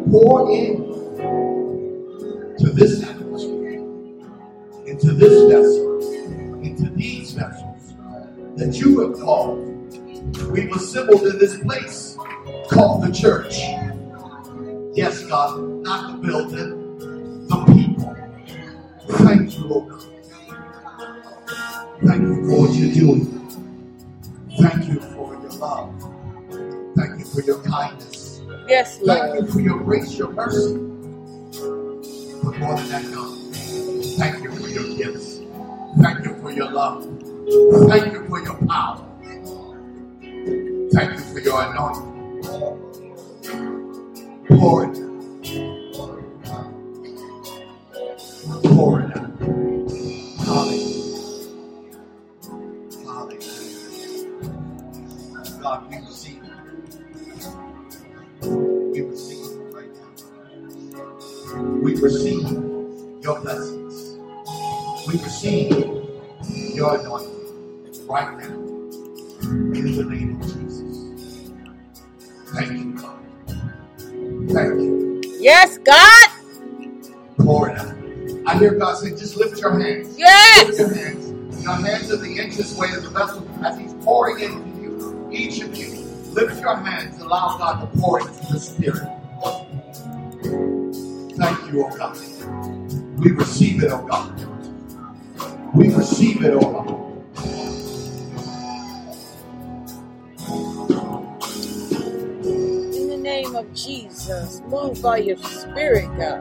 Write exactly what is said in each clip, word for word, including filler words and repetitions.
pour in to this atmosphere, into this vessel, into these vessels that you have called. We've assembled in this place called the church. Yes, God, not the building, the people. Thank you, Lord God. Thank you for what you're doing. Thank you for your love. Thank you for your kindness. Yes, Lord. Thank you for your grace, your mercy. But more than that, God, thank you for your gifts. Thank you for your love. Thank you for your power. Thank you for your anointing. Pour it out. Pour it out. Hallelujah. Hallelujah. God, we receive it. We receive it right now. We receive your blessings. We receive your anointing right now. In the name of Jesus. Thank you, God. Thank you. Yes, God. Pour it out. I hear God say, just lift your hands. Yes. Lift your hands. Your hands are the entrance way of the vessel as he's pouring into you. Each of you. Lift your hands. Allow God to pour into the Spirit. Thank you, oh God. We receive it, oh God. We receive it, oh God. In the name of Jesus, move by your Spirit, God.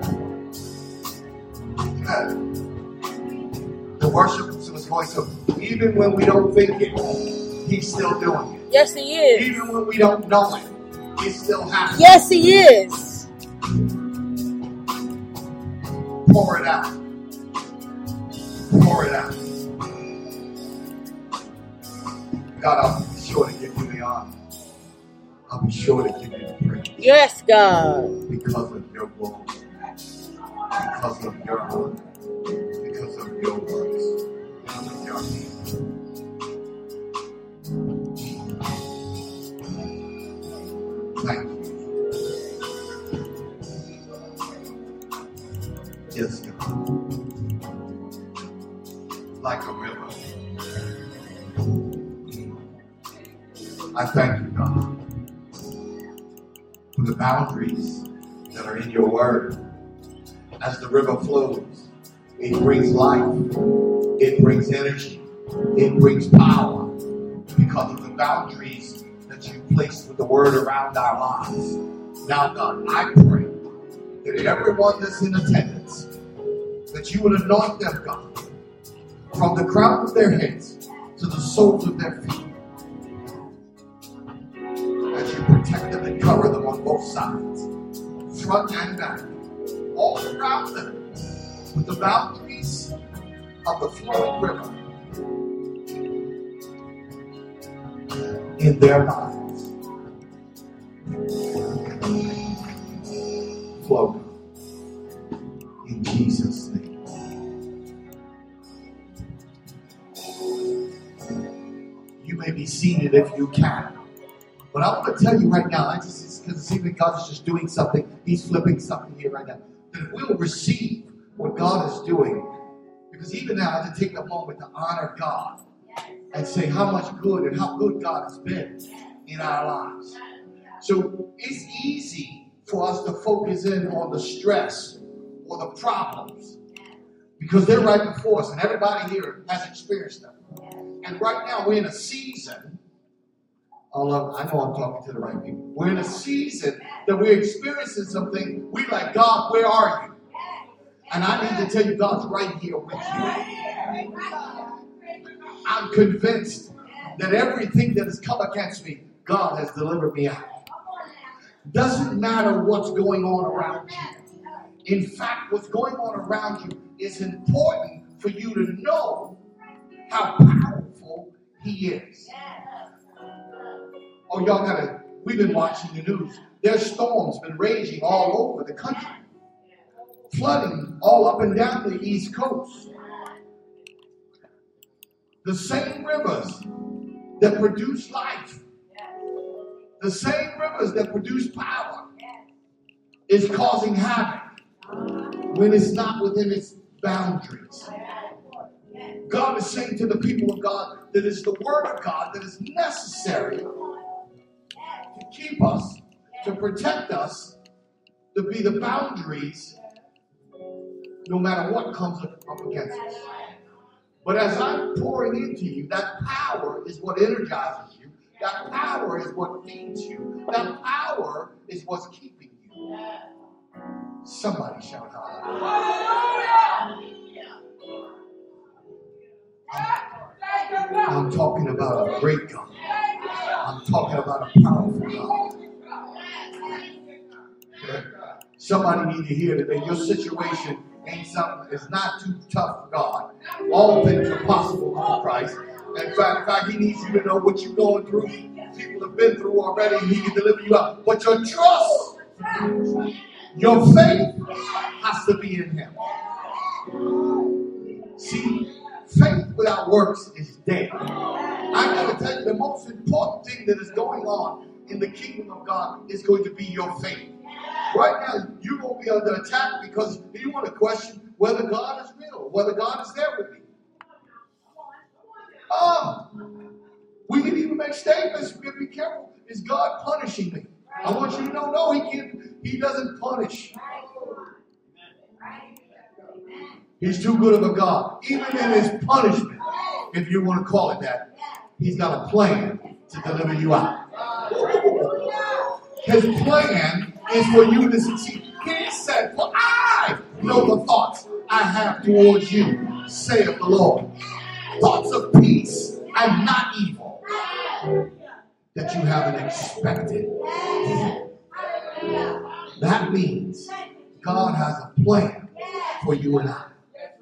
The worship was going so even when we don't think it, he's still doing it. Yes, he is. Even when we don't know it, it's still happening. Yes, he is. Pour it out. Pour it out. God, I'll be sure to give you the honor. I'll be sure to give you the praise. Yes, God. Because of your glory. Because of your honor. Because of your works. Because of your name. Thank you. Yes, God. Like a river. I thank you, God, for the boundaries that are in your word. As the river flows, it brings life, it brings energy, it brings power because of the boundaries that you placed with the word around our lives. Now, God, I pray that everyone that's in attendance, that you would anoint them, God, from the crown of their heads to the soles of their feet. As you protect them and cover them on both sides, front and back, all around them, with the boundaries of the flowing river in their lives. Flow in Jesus' name. You may be seated if you can. But I want to tell you right now, I just because it seems like God is just doing something. He's flipping something here right now. That if we will receive what God is doing, because even now I have to take a moment to honor God and say how much good and how good God has been in our lives. So it's easy for us to focus in on the stress or the problems because they're right before us and everybody here has experienced them. And right now we're in a season, although I know I'm talking to the right people, we're in a season that we're experiencing something. We're like, God, where are you? And I need to tell you, God's right here with you. I'm convinced that everything that has come against me, God has delivered me out. Doesn't matter what's going on around you. In fact, what's going on around you is important for you to know how powerful He is. Oh, y'all gotta, we've been watching the news. There's storms been raging all over the country. Flooding all up and down the East Coast. The same rivers that produce life, the same rivers that produce power, is causing havoc when it's not within its boundaries. God is saying to the people of God that it's the word of God that is necessary to keep us, to protect us, to be the boundaries no matter what comes up against us. But as I'm pouring into you, that power is what energizes you. That power is what feeds you. That power is what's keeping you. Somebody shout hallelujah. I'm talking about a great God. I'm talking about a powerful God. Somebody need to hear that your situation ain't something, it's not too tough for God. All things are possible with Christ. In fact, in fact, he needs you to know what you're going through. People have been through already, and he can deliver you out. But your trust, your faith has to be in him. See, faith without works is dead. I gotta tell you, the most important thing that is going on in the kingdom of God is going to be your faith. Right now, you're going to be under attack because you want to question whether God is real, whether God is there with me. Oh, we can even make statements. We can be careful. Is God punishing me? I want you to know, no, he can't. He doesn't punish. He's too good of a God. Even in his punishment, if you want to call it that, he's got a plan to deliver you out. His plan is for you to succeed. He said, for I know the thoughts I have towards you, saith the Lord. Thoughts of peace and not evil, that you haven't expected. That means God has a plan for you and I.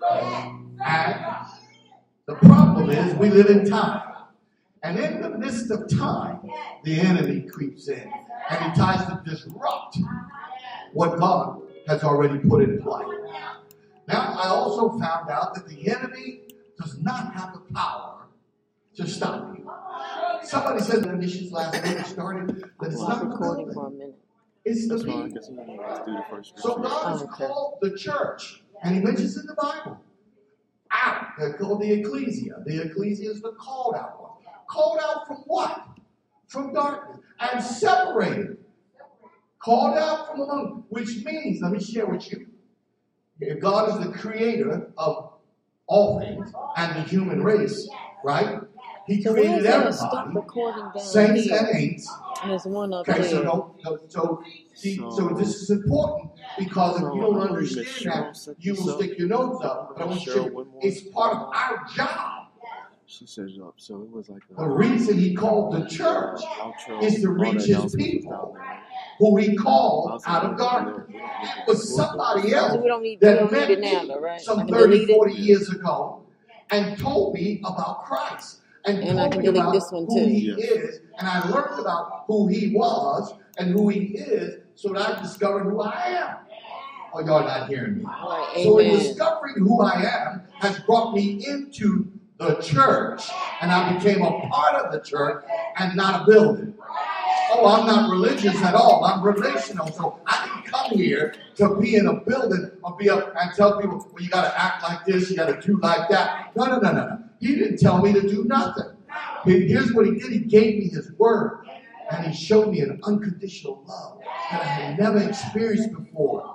And the problem is we live in time. And in the midst of time, the enemy creeps in. And he tries to disrupt what God has already put in play. Now, I also found out that the enemy does not have the power to stop you. Somebody said in the issues last week started that it's not the building. It's the people. So God has called the church, and he mentions in the Bible, out. They're called the ecclesia. The ecclesia is the called out one. Called out from what? From darkness. And separated. Called out from among, which means, let me share with you, if God is the creator of all things and the human race, right? He So created where's that stop everybody, recording down saints here? and ain'ts. And there's one up Okay, so there. don't, so, so, see, So- so this is important because if So, you don't I believe understand Miss that, Cheryl set you will this up. stick your nose up. But I want you Cheryl to, Whitmore. it's part of our job. She set it up, so it was like a The reason he called the church outro. is to all reach the his announcements was people down there. who he I called was out of like, darkness. we don't- we don't It need was this. somebody So else we don't need we that don't need met it now, me though, right? I some can thirty, delete it. forty years ago and told me about Christ and, And I told can me delete about this one who too. he Yes. is. And I learned about who he was and who he is so that I discovered who I am. Oh, y'all not hearing me. Right, So in amen. discovering who I am has brought me into the church, and I became a part of the church and not a building. Oh, I'm not religious at all. I'm relational. So I didn't come here to be in a building or be up and tell people, well, you got to act like this, you got to do like that. No, no, no, no, no. He didn't tell me to do nothing. He- Here's what he did. He gave me his word, and he showed me an unconditional love that I had never experienced before.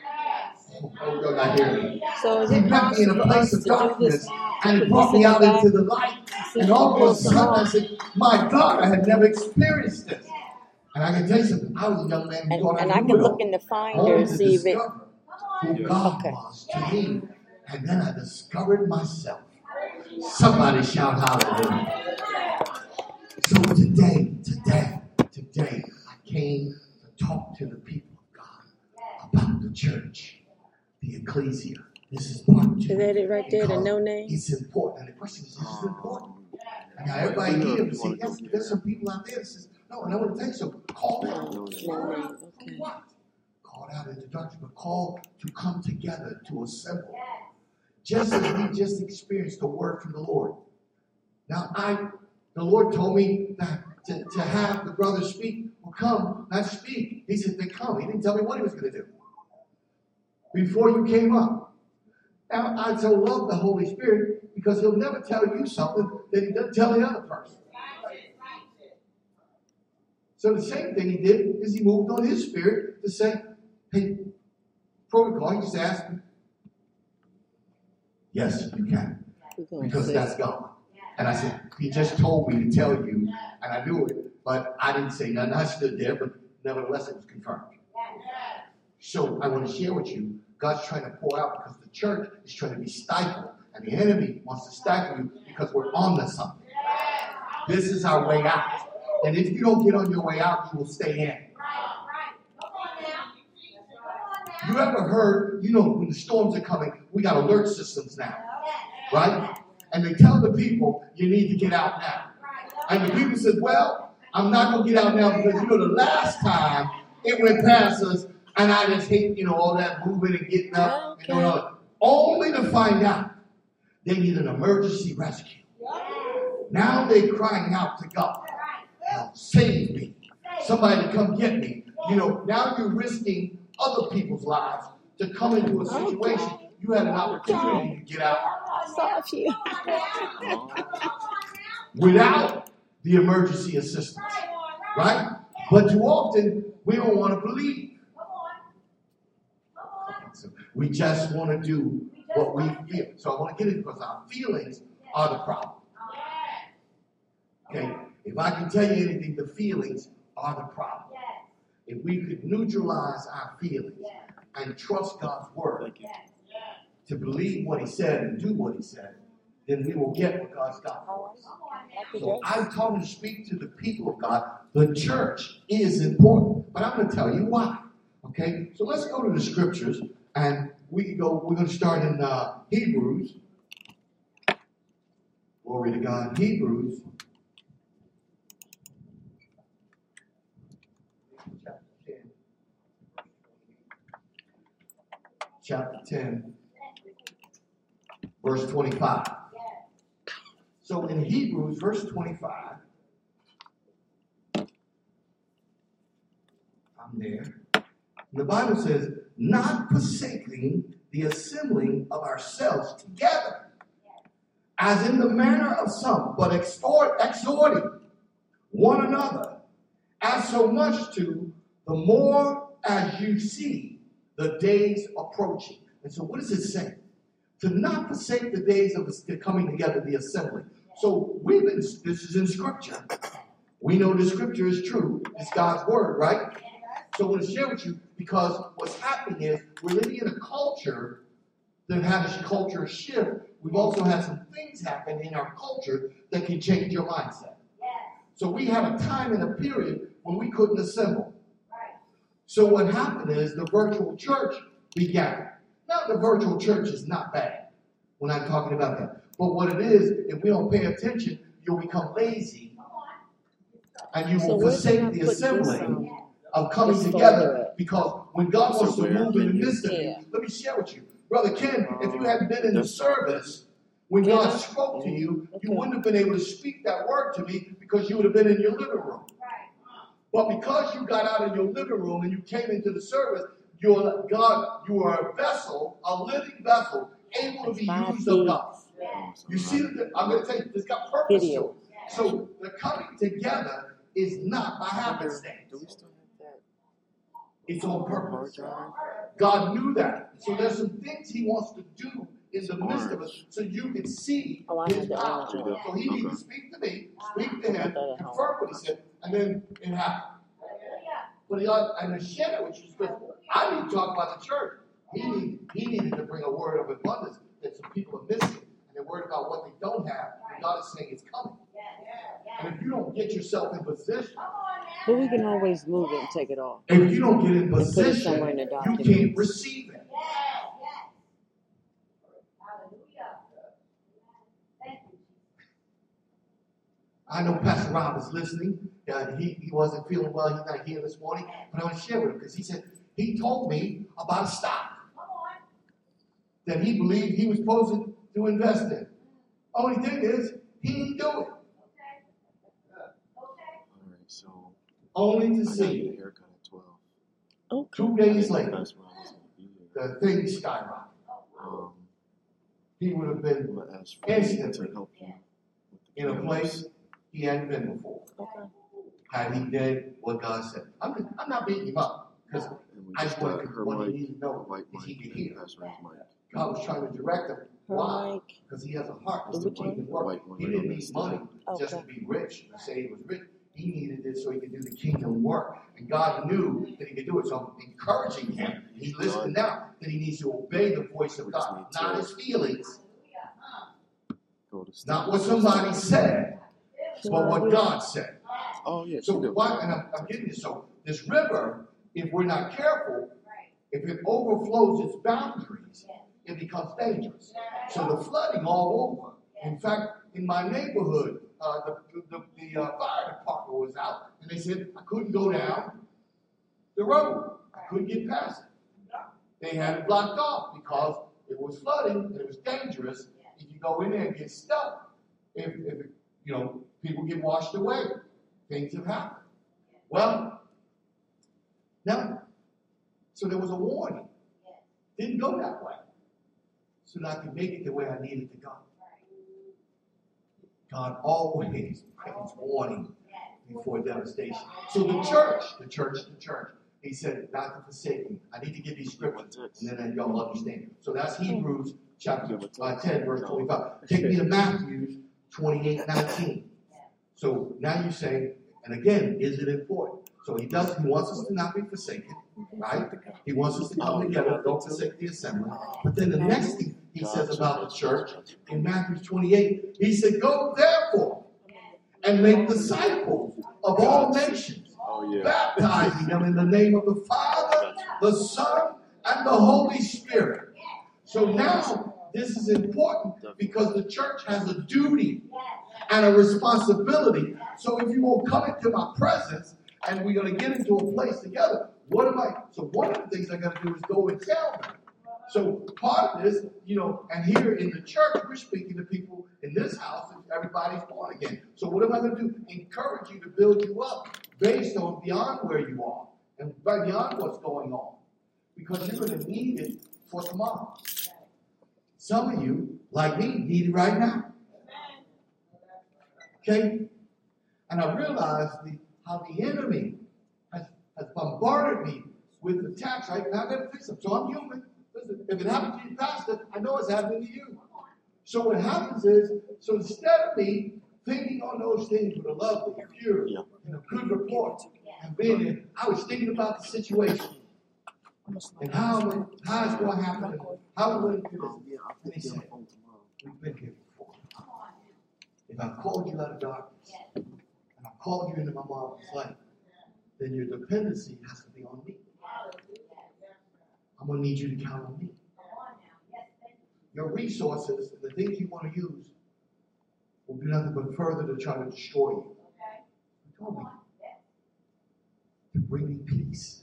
Oh, you're not hearing me. So is He it met me in possible a for place us of to do darkness, this? and he Put brought this in me the out back? into the light. See if And we all of pull a some sudden, I off. said, my God, I had never experienced this. And I can tell you something. I was a young man who And, thought and I I knew can it look all. in the finder Only and to see if it. discover who God Okay. was to me. And then I discovered myself. Somebody shout hallelujah. So today, today, today, I came to talk to the people of God about the church, the ecclesia. This is part two. Is that it right there, the because no name? It's important. And the question is, is this important? Um, Now, everybody yeah, here if you say, wanna go yes, get there's it. some people out there that says, no, and I want to tell you something. Call out. No name. No name. For Okay. what? Called out into darkness, but called to come together, to assemble. Just as we just experienced the word from the Lord. Now, I, the Lord told me that to, to have the brothers speak. Well, come, let's speak. He said, they come. He didn't tell me what he was going to do before you came up. Now, I so love the Holy Spirit because he'll never tell you something that he doesn't tell the other person. So the same thing he did is he moved on his spirit to say, hey, protocol, he just asked me, yes, you can. Because that's God. And I said, he just told me to tell you, and I knew it, but I didn't say nothing. I stood there, but nevertheless it was confirmed. So I want to share with you, God's trying to pour out because the church is trying to be stifled, and the enemy wants to stifle you because we're on to something. This is our way out. And if you don't get on your way out, you will stay in. You ever heard, you know, when the storms are coming, we got alert systems now, right? And they tell the people, you need to get out now. And the people said, well, I'm not going to get out now because, you know, the last time it went past us, and I just hate, you know, all that moving and getting up. Okay. And doing all that. Only to find out they need an emergency rescue. Now they're crying out to God. Help, save me. Somebody to come get me. You know, now you're risking other people's lives to come into a situation. You had an opportunity to get out without the emergency assistance. Right? But too often, we don't want to believe. So we just want to do what we feel. So I want to get it because our feelings are the problem. Okay? If I can tell you anything, the feelings are the problem. If we could neutralize our feelings and trust God's word to believe what he said and do what he said, then we will get what God's got for us. So I'm talking to speak to the people of God. The church is important, but I'm going to tell you why. Okay? So let's go to the scriptures, and we can go, we're going to start in uh, Hebrews. Glory to God. Hebrews. Chapter ten, verse twenty-five. So in Hebrews, verse twenty-five, I'm there. The Bible says, not forsaking the assembling of ourselves together, as in the manner of some, but exhort, exhorting one another, as so much to the more as you see the days approaching. And so what does it say? To not forsake the days of the coming together, the assembly. So we've been, this is in scripture. We know the scripture is true. It's God's word, right? So I want to share with you because what's happening is we're living in a culture that had a culture shift. We've also had some things happen in our culture that can change your mindset. So we had a time and a period when we couldn't assemble. So what happened is the virtual church began. Now the virtual church is not bad. We're not talking about that. But what it is, if we don't pay attention, you'll become lazy. And you will So forsake the assembly um, of coming this together. folder? Because when God wants to So where move in the can you- midst of you, Yeah. let me share with you. Brother Ken, if you hadn't been in the service, when Yeah. God spoke to you, you Okay. wouldn't have been able to speak that word to me because you would have been in your living room. But because you got out of your living room and you came into the service, you're God, you are a vessel, a living vessel, able to be Five used of God. keys. You see, that I'm going to tell you, it's got purpose to Video. it. So the coming together is not by happenstance. Do we still have that It's on hard purpose. drive? God knew that. So there's some things he wants to do in the midst of us so you can see Oh, I his had the power. orange one. So he needs to speak to me, speak to him, confirm what he said, and then it happened. But he ought, and to share it with you, because I need to talk about the church. He need, he needed to bring a word of abundance that some people are missing, and they're worried about what they don't have. And God is saying it's coming. And if you don't get yourself in position, But we can always move it and take it off. if you don't get in put it position, somewhere in the you document. can't receive it. I know Pastor Rob is listening. Uh, he, he wasn't feeling well. He's not here this morning. But I want to share with him because he said, he told me about a stock that he believed he was supposed to, to invest in. Only thing is, he didn't do it. only to I got see a haircut at twelve. Okay. two days later That's when I was gonna be here. the thing skyrocketed. Um, He would have I'm been gonna ask Freddie instantly to help you with the in a cameras. place he hadn't been before. Okay. Had he did what God said. I'm, I'm not beating him up because And we I just just want got to her what he mic, needs to know white is mic, he can and hear. Pastor Ray's mic. God was trying to direct him. Her Why? mic. Because he has a heart The to which put one? in The work. white one He right didn't on need this money Okay. just to be rich, to say he was rich. He needed it so he could do the kingdom work. And God knew that he could do it. So I'm encouraging him. He listened now that he needs to obey the voice of We just God, need not to- his feelings, Go to sleep. not what somebody said, but what God said. Oh yeah, So she did. why? And I'm, I'm getting this. So this river, if we're not careful, if it overflows its boundaries, it becomes dangerous. So the flooding all over. In fact, in my neighborhood, uh, the the, the uh, fire department was out, and they said I couldn't go down the road. I couldn't get past it. They had it blocked off because it was flooding and it was dangerous. If you go in there and get stuck, if, if you know people get washed away, things have happened. Well, now, so there was a warning. Didn't go that way, so that I could make it the way I needed to go. God always brings warning before devastation. So the church, the church, the church, he said, not to forsake me. I need to give these scriptures, and then y'all understand. So that's Hebrews chapter uh, ten, verse twenty-five. Take me to Matthew twenty-eight, nineteen. So now you say, and again, is it important? So he does, he wants us to not be forsaken, right? He wants us to come together, don't forsake the assembly. But then the next thing he says about the church in Matthew twenty-eight, he said, go therefore and make disciples of all nations, Oh yeah. baptizing them in the name of the Father, the Son, and the Holy Spirit. So now this is important because the church has a duty and a responsibility. So if you won't come into my presence and we're going to get into a place together, what am I? So one of the things I got to do is go and tell them. So part of this, you know, and here in the church, we're speaking to people in this house, and everybody's born again. So what am I going to do? Encourage you to build you up based on beyond where you are and beyond what's going on. Because you're going to need it for tomorrow. Some of you, like me, need it right now. Okay? And I realized the, how the enemy has, has bombarded me with attacks, right? Now I got to fix them. So I'm human. Listen, if it happened to you, Pastor, I know it's happening to you. So what happens is, so instead of me thinking on those things with a lovely, pure, Yeah. and a good report, and being in, I was thinking about the situation and how, how it's going to happen, and how we're going to do Um, this. yeah, I'll And put he you on the said, phone tomorrow. we've been here before. If I've called you out of darkness, and I've called you into my mom's life, then your dependency has to be on me. I'm going to need you to count on me. Your resources and the things you want to use will do nothing but further to try to destroy you. He told me to bring me peace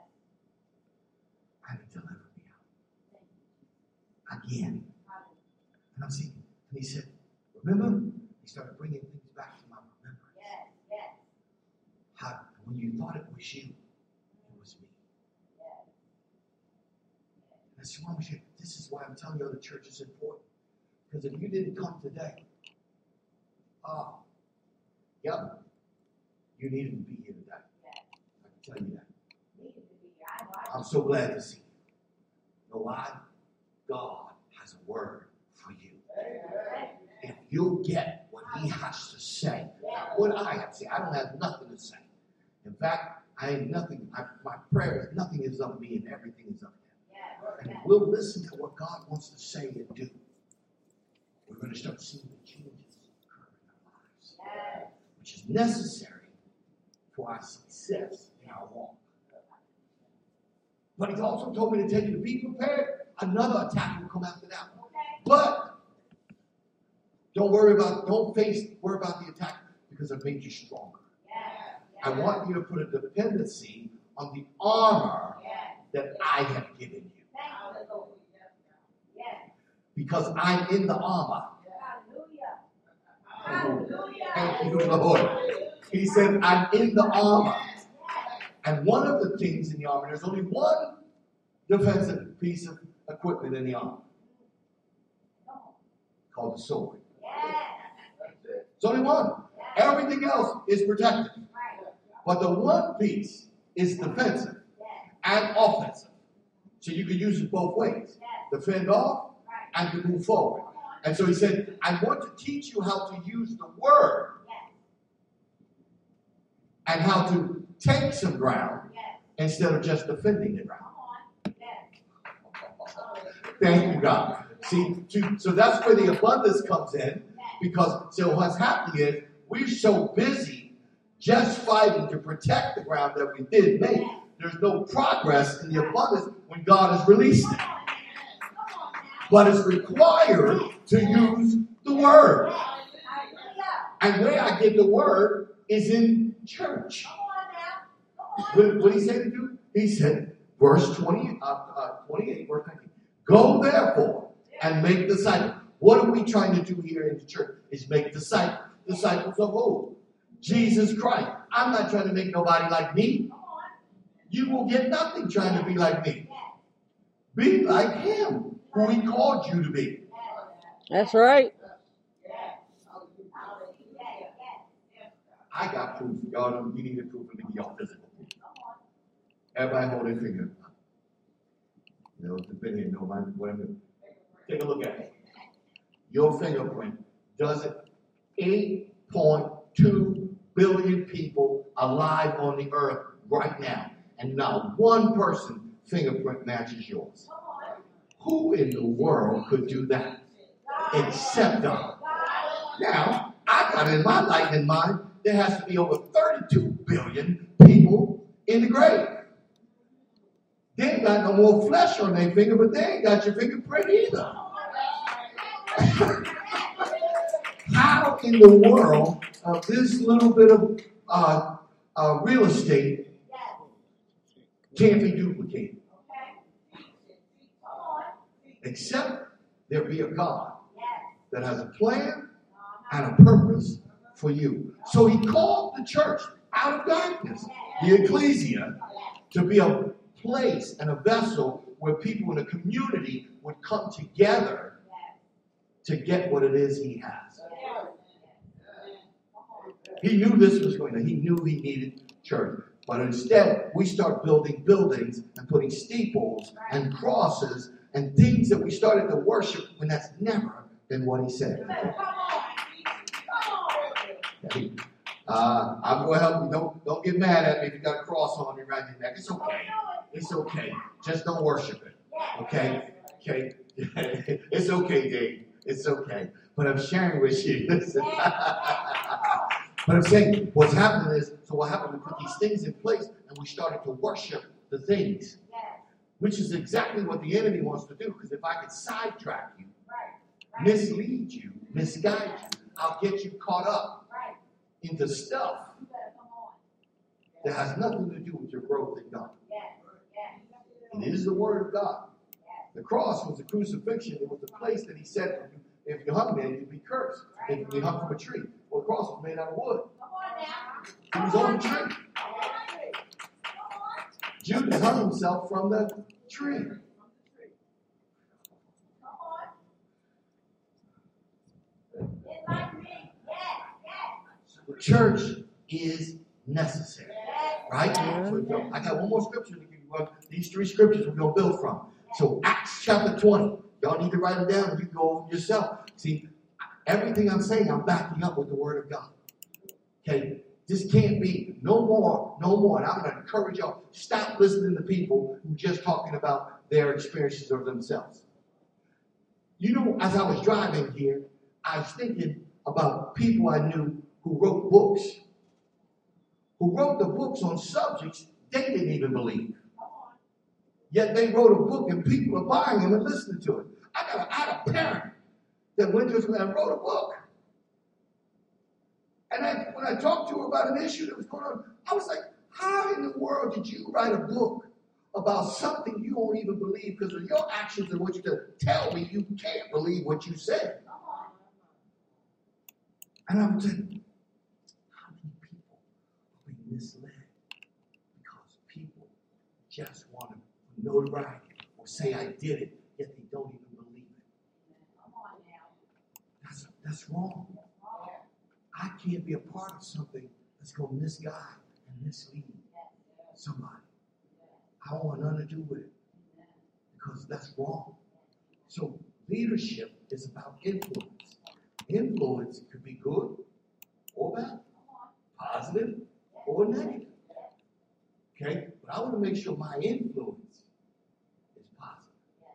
and to deliver me out. Again. And I'm seeing, and he said, remember? He started bringing things back to my remembrance. How, when you thought it was you, it was me. That's why I'm here. This is why I'm telling you the church is important. Because if you didn't come today, oh, yep, you needed to be here today. I can tell you that. I'm so glad to see you. You know why? God has a word for you. If you'll get what he has to say, not what I have to say. I don't have nothing to say. In fact, I ain't nothing. I, my prayer is nothing is of me and everything is of him. And we'll listen to what God wants to say and do. We're going to start seeing the changes occur in our lives, which is necessary for our success in our walk. But he's also told me to tell you to be prepared. Another attack will come after that one. But don't worry about, don't face, worry about the attack because it made you stronger. I want you to put a dependency on the armor that I have given you. Because I'm in the armor. Thank you, Lord. He said, I'm in the armor. And one of the things in the army, there's only one defensive piece of equipment in the army called the sword. It's only one. Everything else is protected. But the one piece is defensive and offensive. So you can use it both ways. To fend off and to move forward. And so he said, I want to teach you how to use the word and how to take some ground instead of just defending the ground. Thank you, God. See, to, so that's where the abundance comes in, because so what's happening is we're so busy just fighting to protect the ground that we did make. There's no progress in the abundance when God has released it. But it's required to use the word. And where I get the word is in church. What, what did he say to do? He said, verse twenty, uh, uh, twenty-eight, verse nineteen. Go therefore and make disciples. What are we trying to do here in the church? Is make disciples. Disciples of who? Jesus Christ. I'm not trying to make nobody like me. You will get nothing trying to be like me. Be like him, who he called you to be. That's right. I got proof. Y'all don't, you need a proof of me. Y'all physical proof. Everybody hold their finger. You know, depending on nobody, whatever. Take a look at it. Your fingerprint does it. eight point two billion people alive on the earth right now. And not one person fingerprint matches yours. Who in the world could do that? Except God. Now, I got in my lightning mind, there has to be over thirty-two billion people in the grave. They ain't got no more flesh on their finger, but they ain't got your fingerprint either. How in the world of this little bit of uh, uh, real estate can't be duplicated? Except there be a God that has a plan and a purpose for you. So he called the church out of darkness, the ecclesia, to be a place and a vessel where people in a community would come together to get what it is he has. He knew this was going to, he knew he needed church. But instead, we start building buildings and putting steeples and crosses and things that we started to worship when that's never been what he said. Okay. Uh, I'm going to help you. Don't, don't get mad at me if you got a cross on you around your neck. It's okay. It's okay. Just don't worship it. Okay? Okay? It's okay, Dave. It's okay. But I'm sharing with you. Listen. But I'm saying what's happening is, so what happened, we put these things in place and we started to worship the things. Which is exactly what the enemy wants to do. Because if I can sidetrack you, mislead you, misguide you, I'll get you caught up into stuff that has nothing to do with your growth in God. And it is the word of God. The cross was the crucifixion. It was the place that he said, if you hung there, you'd be cursed. If you hung from a tree. Well, the cross was made out of wood. It was on the tree. Judas hung himself from the tree. The church is necessary. Right? So I got one more scripture to give you. These three scriptures we're going to build from. So Acts chapter twenty. Y'all need to write it down and you can go over yourself. See, everything I'm saying, I'm backing up with the word of God. Okay? This can't be. No more. No more. And I'm going to encourage y'all, stop listening to people who are just talking about their experiences of themselves. You know, as I was driving here, I was thinking about people I knew who wrote books. Who wrote the books on subjects they didn't even believe. Yet they wrote a book and people are buying them and listening to it. I got a, I had a parent that went to school and wrote a book. And I, when I talked to her about an issue that was going on, I was like, how in the world did you write a book about something you don't even believe because of your actions and what you did? Tell me you can't believe what you said. And I'm saying, how many people are being misled because just want to notoriety or say I did it, yet they don't even believe it. That's, that's wrong. I can't be a part of something that's going to misguide and mislead somebody. I don't want nothing to do with it because that's wrong. So leadership is about influence. Influence could be good or bad, positive or negative. Okay? But I want to make sure my influence is positive.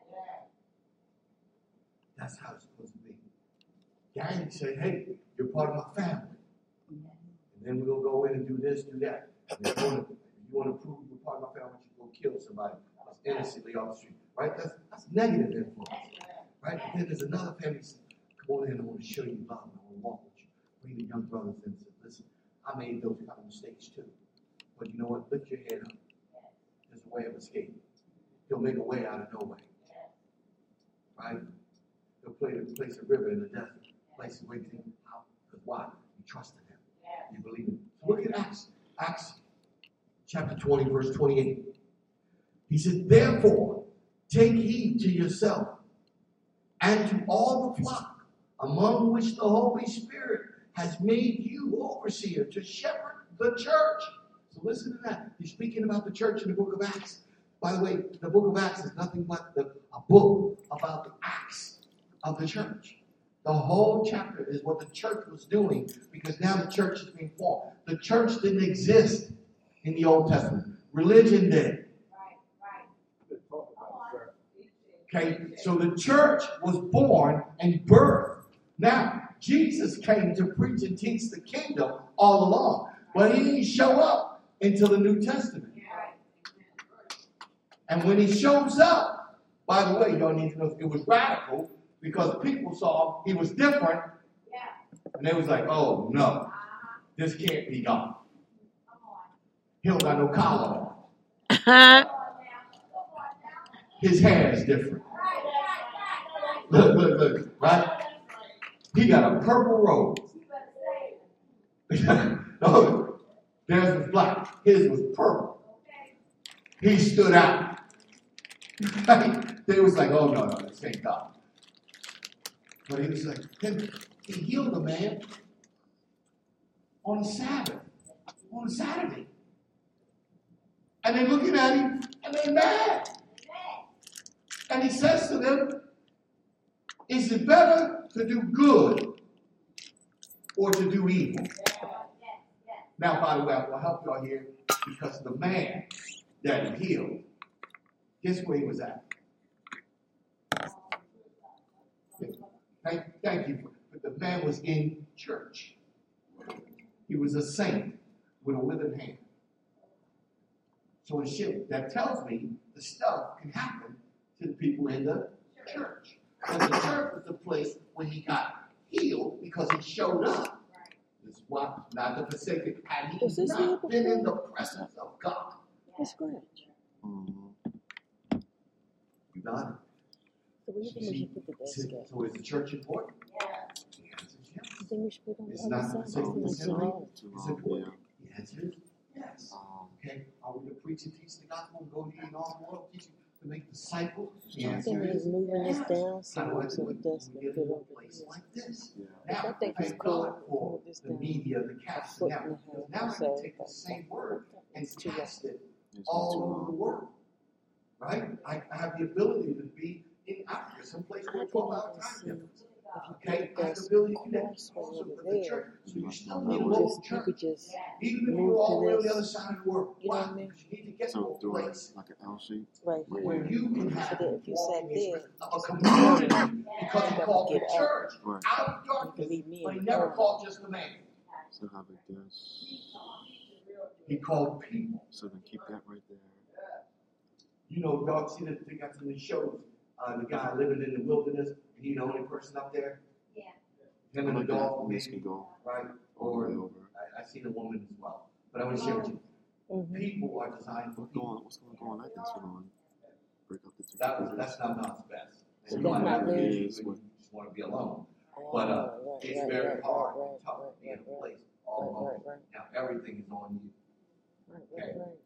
That's how it's supposed to be. Gang say, hey, you're part of my family. And then we'll go in and do this, do that. And if you want to, if you want to prove you're part of my family, you go kill somebody that's innocently off the street. Right? That's, that's negative influence. Right? But then there's another family that says, come on in, I want to show you love. I want to walk with you. Bring the young brothers in and say, listen, I made those kind of mistakes too. But you know what? Lift your head up. There's a way of escape. He'll make a way out of no way. Right? He'll play, place a river in the desert. Place a way to how. Because why? You trust in him. You believe him. So look at Acts. Acts chapter twenty, verse twenty-eight. He said, therefore, take heed to yourself and to all the flock among which the Holy Spirit has made you overseer to shepherd the church. So listen to that. He's speaking about the church in the book of Acts. By the way, the book of Acts is nothing but the, a book about the acts of the church. The whole chapter is what the church was doing because now the church is being formed. The church didn't exist in the Old Testament. Religion did. Okay, so the church was born and birthed. Now, Jesus came to preach and teach the kingdom all along, but he didn't show up until the New Testament. And when he shows up, by the way, you don't need to know it was radical because people saw he was different, and they was like, "Oh no, this can't be God. He don't got no collar on. His hair is different. Look, look, look, right? He got a purple robe. No, theirs was black. His was purple. He stood out. They was like, oh, no, no, this ain't God. But he was like, he healed a man on a Sabbath, on a Saturday. And they're looking at him, and they're mad. And he says to them, is it better to do good or to do evil? Now, by the way, I will help y'all here because the man that he healed, guess where he was at? Thank, thank you. But the man was in church. He was a saint with a withered hand. So in shit, that tells me the stuff can happen to the people in the church. And the church was the place where he got healed because he showed up. This is why, not the forsaken, had he not been in the presence of God. It's scratch. You got it? So where do you think we should put the desk at? So is the church important? Yeah. The answer is yes. You think we should put it on the It's other not side? the same It's too assembly. long. It's important. The answer is yes. Okay. Are we to preach and teach the gospel and go here in all the world teaching to make disciples? The I answer think is he's moving this yes. down so How do I so do the it? desk We can get fit into a over place here. like this. Yeah. Which I Now, think is thank cool. God for Move this the down. media, the caption. Foot Now, and a because half now I or can so. take the same word and It's too long. cast it It's all too over the long. world. Right? I, I have the ability to be in Africa, someplace I where didn't twelve hour even time see difference. if you Okay? put I have the the ability to do that. crossway Also over for the there. church. So you still That need a way. local Just you church. could just Even if move you're all the way to on the this. other side of the world. You know Why? what I mean? Because you need to get to So a do it place like an L shape. Right where here. you can So have that if you sat walking there, experience of a community because he gotta called the get up. church Right. out of You can darkness, leave me but in he the never corner. called just the man. So have it this. He called people. So then keep that right there. You know, y'all see that they got some of these shows. Uh, the guy living in the wilderness, and he the only person up there. Yeah. Him and the Like that, dog, and this maybe, can go right? all the Or way over. I, I seen a woman as well. But I want to share with you. Mm-hmm. People are designed for What's people. going? What's going to go on like this? We're going to break up the two. That was that's not God's best. So And that's you might not have Liz? issues when you just want to be alone. Oh, But uh, right, it's right, very right, hard right, and tough to right, be in a right, place all right, alone. right, right. Now everything is on you. Right, right, right.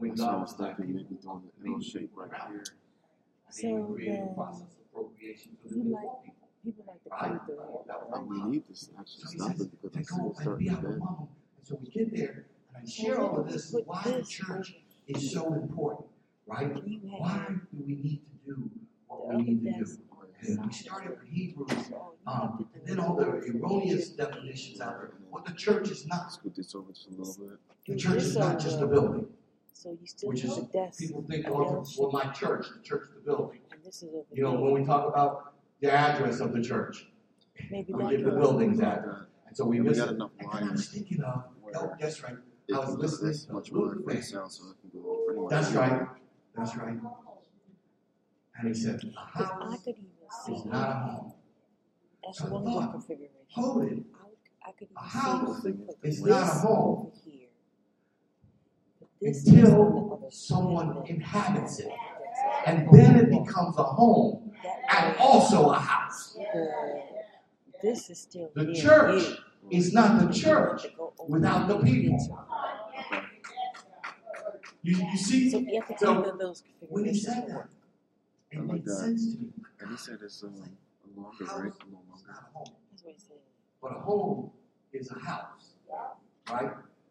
when That's what I God was was like, thinking, maybe doing the L shape right here. So and he created a then process of appropriation for the you new like people. people like to Right? come through here. That was And we our need to actually So he stop says it because I to see go it and starting be to out bend. among them. And so we get there, and I So share all where of do we this put why the this church over? is so important, right? You Why have do we need to do what the we other need to desk do? And we started with Hebrews, So you have um, to and do then all the erroneous definitions out there. What the church is not. Scoot this over just a little bit. The do church this is not just a over. building, So you still which have is the desk people think, and oh, L well, shape, my church, the church is the building. and this is over You know, there. when we talk about the address of the church, Maybe we that give the can building's Like address. that. And so we And we miss got it. enough And then I was wires thinking of, oh, that's right. It I was can go listening this to much Luke wide for the Van. sound so it can go pretty much. That's right. That's right. And he said, a because I house could even is see not a home. that's So I one thought, good configuration. hold it. I, I could A even house see if we put is this not a home over here. But this is on the until other someone side. inhabits it. That's And it. then it becomes a home That and way, also a house. the, this is still The near church you. is not the You want church to go over without the here to get people. to it. You, you So see? you have to So keep those when he configurations said to that, work. it I like made that. sense to me. And he said it's um, a longer, A house right? A is little longer. not a home. That's what he said. But a home is a house. Right?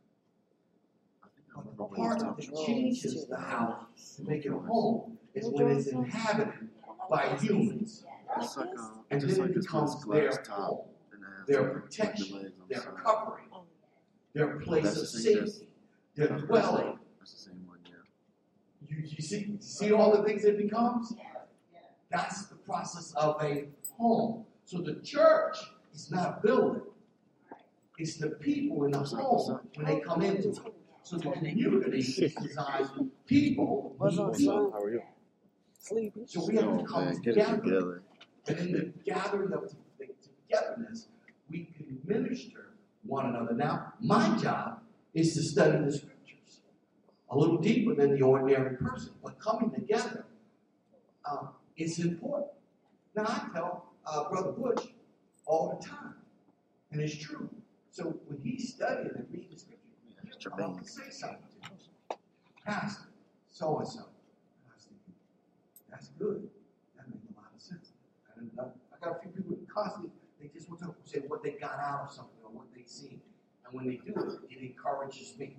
I think I But remember the when he was part talking that about changes the house to make it a home is when it's inhabited by humans. It's like a, And just then like it this becomes glass glass their top home, and it has their like, like the protection, legs on the their side. covering, Um, their place That's of the same. That's, safety, their that's, dwelling. that's the same one, yeah. You, you see, you see all the things it becomes? That's the process of a home. So the church is not a building. It's the people in the home when they come into it. So the community is designed, people What's need up, people. son? How are you? Sleepy. So we have Oh to come man, get it together. together. And in the gathering of the togetherness, we can minister one another. Now, my job is to study the scriptures a little deeper than the ordinary person. But coming together, uh, it's important. Now, I tell uh, Brother Butch all the time, and it's true. So when he's studying and reading the scripture, It's I'm your going man. to say something to him. Pastor, so and so. And I was thinking, that's good. That makes a lot of sense. And uh, I got a few people who constantly, they just want to say what they got out of something or what they see. And when they do it, it encourages me.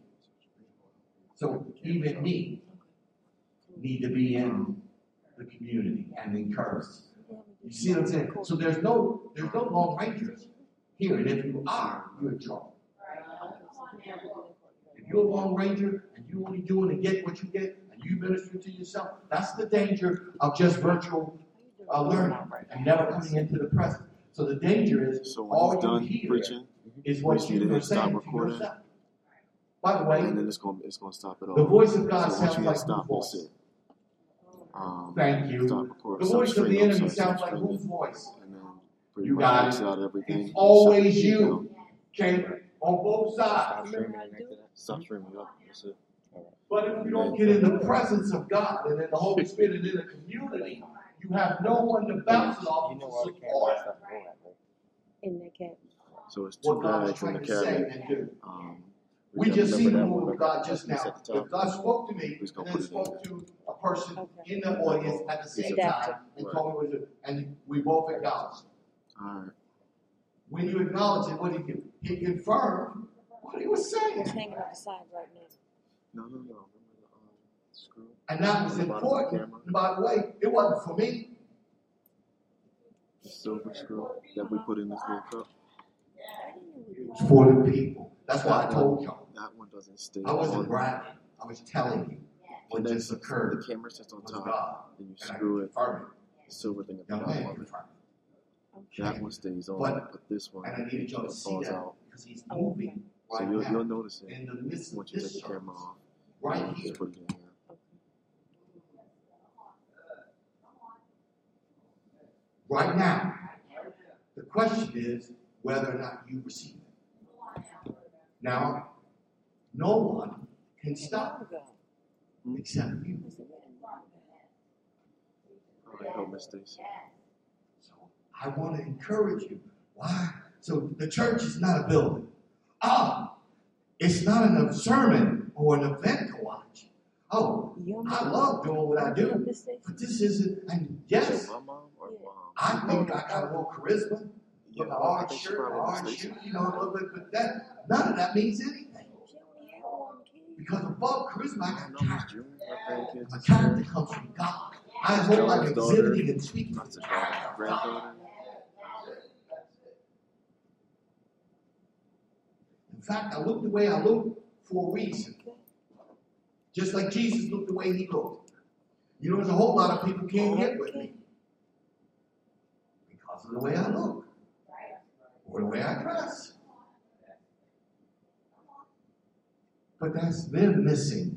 So even me need to be in the community and encouraged. You see what I'm saying? So there's no there's no Lone Rangers here. And if you are, you're in trouble. If you're a Lone Ranger and you only doing to get what you get and you minister to yourself, that's the danger of just virtual uh, learning and never coming into the present. So the danger is So when all he's you done hear preaching, is we what just need you to are hit stop saying to recording, yourself. By the way, and then it's gonna it's gonna stop it all. the voice of God So once sounds you like hit stop, whose that's voice? it. Um, Thank you. Stop recording. The Stop voice of the streaming. enemy Sorry, stop sounds like streaming. whose voice? And then pretty You much got X it. out everything. It's and always shut it you. down. Okay, on both sides. Stop streaming and make that. Stop streaming. Yep, that's it. But if you don't get in the presence of God and in the Holy Spirit and in the community, you have no one to bounce it off You know to why we can't support stop doing that, right? In that cat. So it's two what God is bags in trying the to say cabinet. and do. Um, We gotta just seen remember the that move one. of God just It's now. at the top. If God spoke to me Who's and gonna then put it in spoke to a person Okay. in the audience at the same Adapted. time and Right. told me what to do, and we both acknowledged. All right. When you acknowledge it, what did he do? He confirmed what he was It's saying. hanging on the side right now. No, no, no. Remember the um, screw? And that was On the bottom of the important. camera? And by the way, it wasn't for me. The silver screw that we put in this little cup. It's for the people. That's why I told y'all. That one doesn't stay I wasn't on. bragging. I was telling you what And then just the occurred camera sits on was top, God. and you And I screw it. confirmed The silver thing at it. the Young bottom man of it. confirmed That one stays on, But- but this one it. And I needed y'all to see falls that out. because he's moving So right you'll, now you'll notice it in the midst of once you take this the camera service. off. Right and here. Just put it in here. Right now. The question is whether or not you receive it. Now, no one can stop it except you. All right, help Miss Stacy. So I want to encourage you. Why? So the church is not a building. Ah, it's not a sermon or an event to watch. Oh, I love doing what I do, but this isn't. And yes, My mom or mom? I think I got a little charisma. With an orange shirt, an orange shoe, you know, a little bit, but that, none of that means anything. Because above charisma, I got character. My character comes from God. I hope I'm exhibiting and speaking to the character of God. In fact, I look the way I look for a reason. Just like Jesus looked the way he looked. You know, there's a whole lot of people can't get with me. Because of the way I look. Or the way I dress. But that's them missing.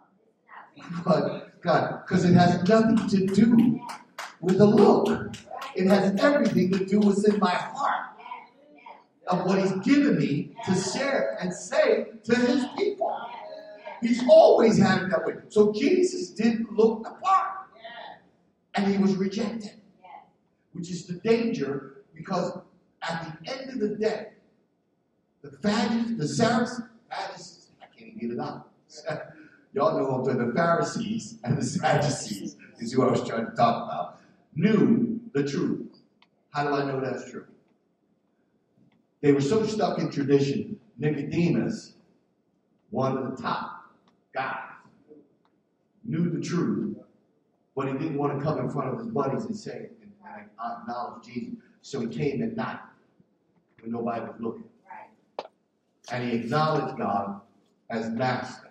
But God, because it has nothing to do with the look. It has everything to do with what's in my heart. Of what he's given me to share and say to his people. He's always had it that way. So Jesus didn't look the part. And he was rejected. Which is the danger, because at the end of the day, the Pharisees, the Sadducees, I can't even get it out. Y'all know them, the Pharisees and the Sadducees is who I was trying to talk about, knew the truth. How do I know that's true? They were so stuck in tradition. Nicodemus, one of the top guys, knew the truth, but he didn't want to come in front of his buddies and say it and acknowledge Jesus. So he came at night when nobody was looking. And he acknowledged God as master.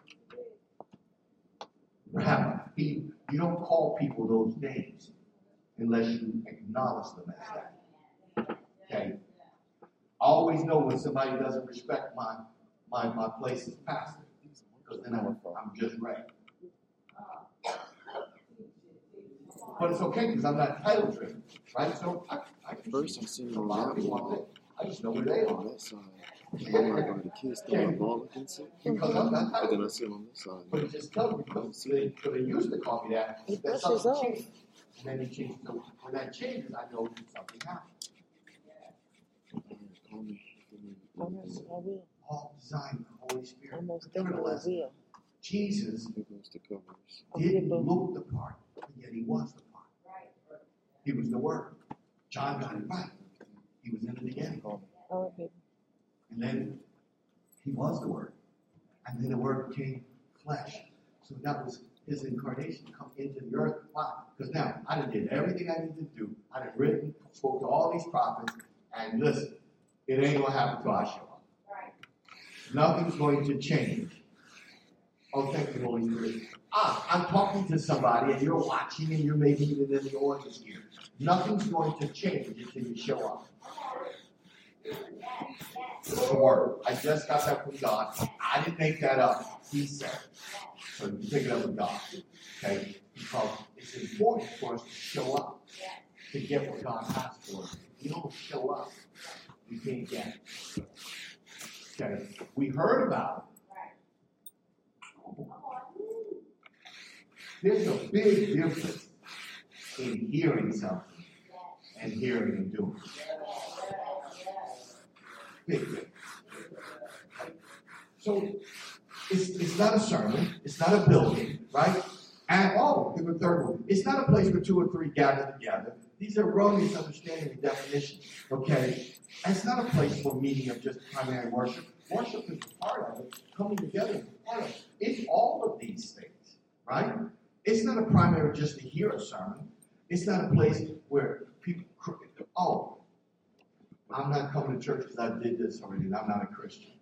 Rabbi. He, you don't call people those names unless you acknowledge them as that. Okay? I always know when somebody doesn't respect my my, my place as pastor, because then I'm, I'm just right. But it's okay because I'm not title driven, right? So I, I can First I see a you lot of people want it. I just know where they on are. that side. And I'm like, are the kids throwing a ball against it? Because I'm not But title then I driven. see it on this side. But it just tells me because they, because they used to call me that. He That brushes something off. changed. And then he changed. So when that changes, I know something happened. Call me if you need I will. All designed the Holy Spirit. I most definitely Nevertheless, will. Jesus Here goes the covers. didn't look the part, but yet he was the part. He was the Word. John got it right. He was in the beginning. All right, baby. And then he was the Word. And then the Word became flesh. So that was his incarnation to come into the earth. Why? Because now I done did everything I needed to do. I done written, spoke to all these prophets, and listen, it ain't going to happen till I show up. Nothing's going to change. Oh, thank you, Holy Spirit. Ah, I'm talking to somebody, and you're watching, and you're maybe even in the audience here. Nothing's going to change until you show up. It's the Word. I just got that from God. I didn't make that up. He said it. So you pick it up with God. Okay? Because it's important for us to show up to get what God has for us. If you don't show up, you can't get it. Okay? We heard about it. There's a big difference in hearing something and hearing and doing it. Big difference. So it's, it's not a sermon. It's not a building, right? And oh, give a third one. It's not a place where two or three gather together. These are erroneous understanding and definitions. Okay? And it's not a place for meeting of just primary worship. Worship is a part of it. Coming together is a part of it. It's all of these things, right? It's not a primary just to hear a sermon. It's not a place where people, oh, I'm not coming to church because I did this already and I'm not a Christian.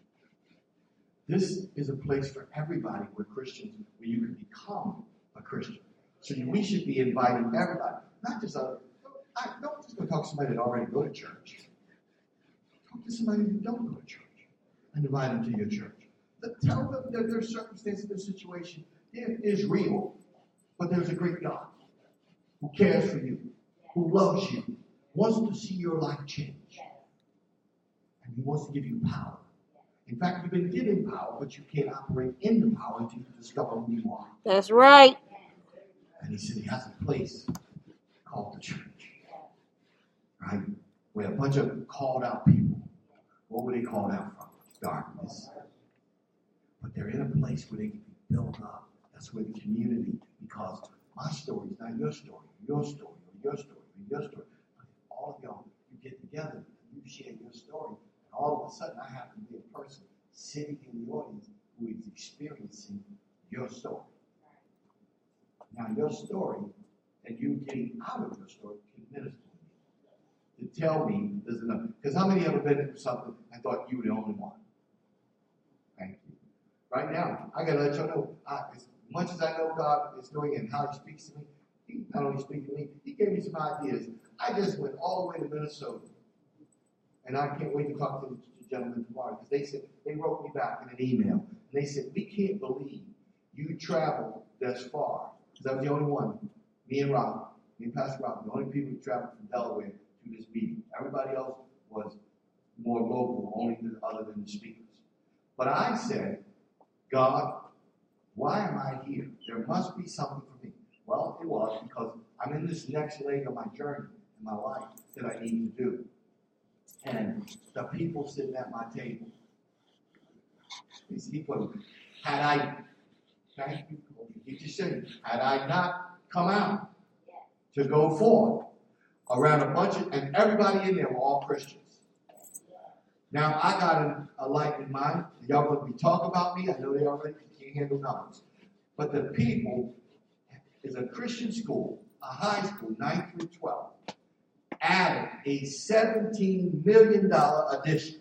This is a place for everybody where Christians, where you can become a Christian. So we should be inviting everybody, not just a, I don't just go talk to somebody that already go to church. Talk to somebody who don't go to church and invite them to your church. But tell them that their circumstance, their situation is real, but there's a great God who cares for you, who loves you, wants to see your life change. And he wants to give you power. In fact, you've been given power, but you can't operate in the power until you discover who you are. That's right. And he said he has a place called the church. Right? Where a bunch of called out people. What were they called out from? Darkness. But they're in a place where they can be built up That's where the community, because my story is not your story, or your story, or your story, or your story. But if all of y'all, you get together and you share your story, and all of a sudden I happen to be a person sitting in the audience who is experiencing your story. Now, your story and you getting out of your story can minister to me. To tell me there's enough. Because how many ever been through something and thought you were the only one? Thank you. Right now, I got to let y'all know, I, as much as I know God is doing and how He speaks to me, He not only speaks to me, He gave me some ideas. I just went all the way to Minnesota. And I can't wait to talk to the, the gentleman tomorrow. Because they said, they wrote me back in an email. And they said, we can't believe you traveled this far. Because I was the only one. Me and Rob, me and Pastor Rob, the only people who traveled from Delaware to this meeting. Everybody else was more local, only than, other than the speakers. But I said, God, why am I here? There must be something for me. Well, it was because I'm in this next leg of my journey in my life that I need to do. And the people sitting at my table, he put, had I, thank you, he just said, had I not come out to go forth around a bunch of, and everybody in there were all Christians. Now, I got a, a light in mind. Y'all going to be talking about me. I know they already can't handle numbers. But the people is a Christian school, a high school, ninth through twelfth, added a seventeen million dollars addition.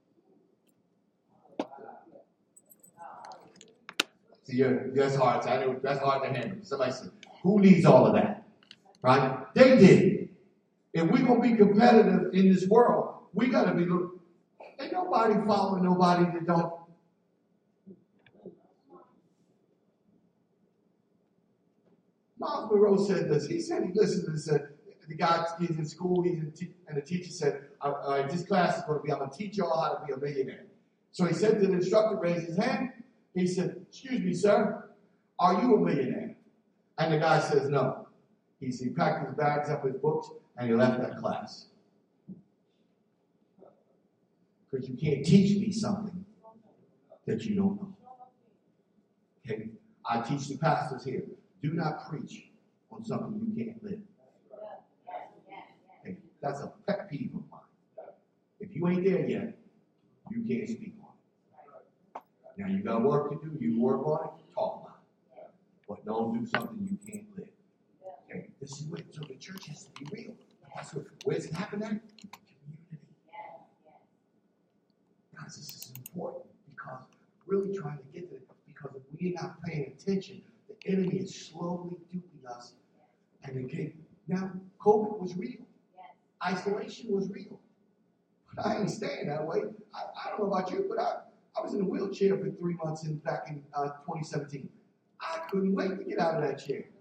See, you're, that's hard. I know that's hard to handle. Somebody said, who needs all of that? Right? They did. If we're going to be competitive in this world, we got to be, ain't nobody following nobody that don't. Miles Monroe said this. He said he listened and said, the guy, he's in school, he's in te- and the teacher said, all right, this class is going to be, I'm going to teach y'all how to be a millionaire. So he said to the instructor, raise his hand. He said, excuse me, sir, are you a millionaire? And the guy says, no. He said, he packed his bags up, his books, and he left that class. Because you can't teach me something that you don't know. Okay? I teach the pastors here. Do not preach on something you can't live. Okay? That's a pet peeve of mine. If you ain't there yet, you can't speak on it. Now you got work to do. You work on it, talk about it. But don't do something you can't live. Okay? This is what, so the church has to be real. That's what, where's it happening at? Community. Guys, this is important because really trying to get to it. Because if we're not paying attention, the enemy is slowly duping us. And again, now COVID was real. Isolation was real. But I ain't staying that way. I, I don't know about you, but I, I was in a wheelchair for three months in, back in uh, twenty seventeen. I couldn't wait to get out of that chair.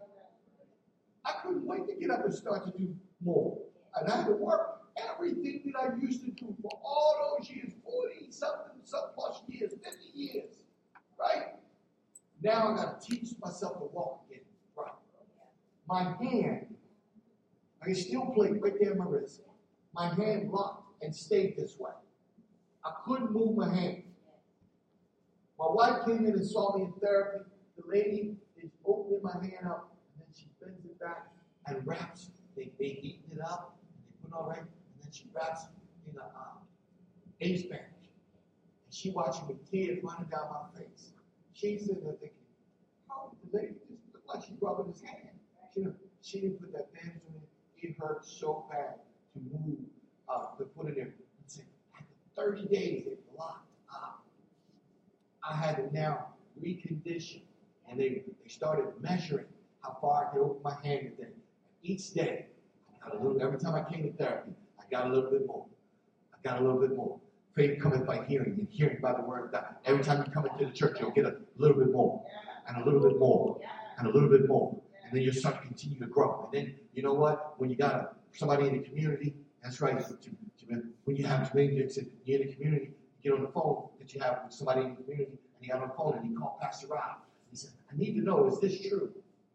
I couldn't wait to get up and start to do more. And I had to work everything that I used to do for all those years, forty something, some plus years, fifty years. Right? Now I got to teach myself to walk again. Right? My hand, I can still play right there in my wrist. My hand locked and stayed this way. I couldn't move my hand. My wife came in and saw me in therapy. The lady is opening my hand up, and then she bends it back and wraps it. They, they heat it up, and they put it all right, and then she wraps it in a um, ace bandage. And she watching me, tears running down my face. She's sitting there thinking, how did the lady just look like she's rubbing his hand? She, she didn't put that bandage on it. It hurt so bad to move, uh, to put it in. After thirty days, it locked up. I had to now recondition. And they, they started measuring how far I could open my hand a day. Each day, I got a little, every time I came to therapy, I got a little bit more. I got a little bit more. Faith cometh by hearing, and hearing by the word of God. Every time you come into the church, you'll get a little bit more, and a little bit more, and a little bit more. And then you'll start to continue to grow. And then, you know what? When you got a, somebody in the community, that's right. To, to, when you have community, you're in the community, you get on the phone that you have with somebody in the community, and you got on the phone, and you call Pastor Rob. He said, I need to know, is this true?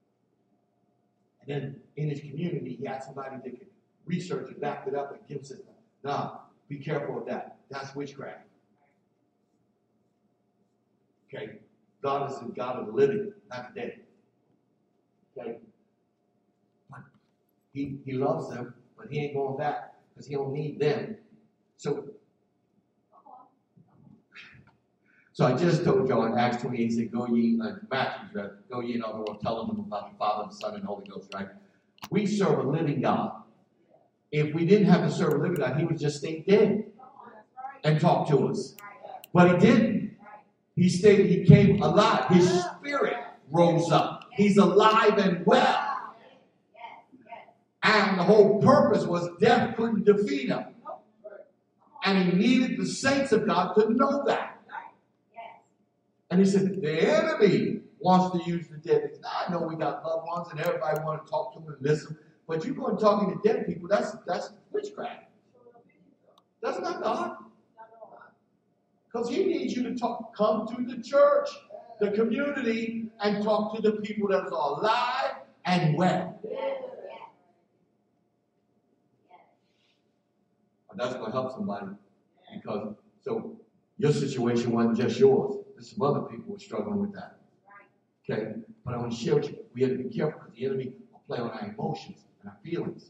And then in his community, he had somebody that could research and back it up and give him, nah, be careful of that. That's witchcraft. Okay? God is the God of the living. not today. Okay? But he, he loves them, but he ain't going back because he don't need them. So, so I just told y'all in Acts twenty-eight, he said, go ye, uh, Matthew, right? Go ye in all the world, telling them about the Father, the Son, and the Holy Ghost, right? We serve a living God. If we didn't have to serve a living God, he would just stay dead and talk to us. But he didn't. He stayed, he came alive. His spirit rose up. He's alive and well. And the whole purpose was death couldn't defeat him. And he needed the saints of God to know that. And he said, the enemy wants to use the dead. I know we got loved ones and everybody want to talk to them and listen. But you go and talking to dead people, that's that's witchcraft. That's not God. Because he needs you to talk, come to the church, the community, and talk to the people that are alive and well. And that's going to help somebody. Because, so, your situation wasn't just yours. There's some other people who are struggling with that. Okay? But I want to share with you, we have to be careful because the enemy will play on our emotions and our feelings.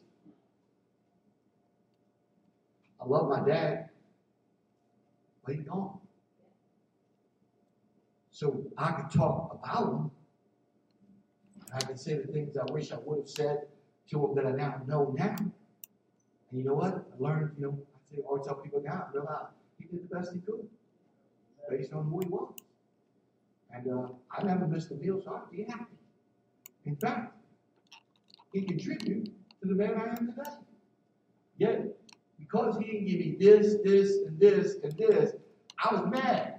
I love my dad, but he's gone. So I could talk about him. I can say the things I wish I would have said to him that I now know now. And you know what? I learned, you know, I say, always tell people now, I realize he did the best he could based on who he was. And uh, I never missed a meal, so I'd be happy. In fact, he contributed to the man I am today. Yet, because he didn't give me this, this, and this, and this, I was mad.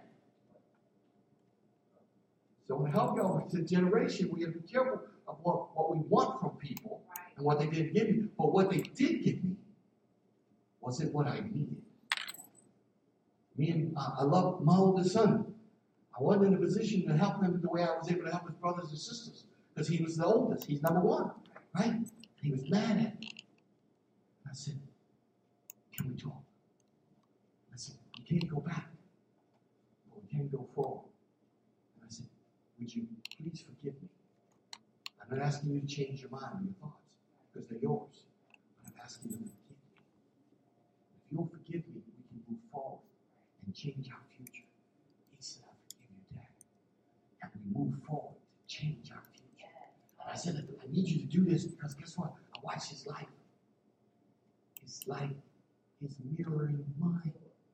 So to help y'all with the generation, we have to be careful of what, what we want from people and what they didn't give me. But what they did give me wasn't what I needed. Me and uh, I love my oldest son. I wasn't in a position to help him the way I was able to help his brothers and sisters because he was the oldest. He's number one, right? He was mad at me. I said, can we talk? I said, we can't go back, but we can go forward. And I said, would you please forgive me? I'm not asking you to change your mind or your thoughts because they're yours. But I'm asking you to forgive me. If you'll forgive me, we can move forward and change our future. He said, I forgive you, Dad. And we move forward to change our future. And I said, I need you to do this because guess what? I watched his life. His life is mirroring mine.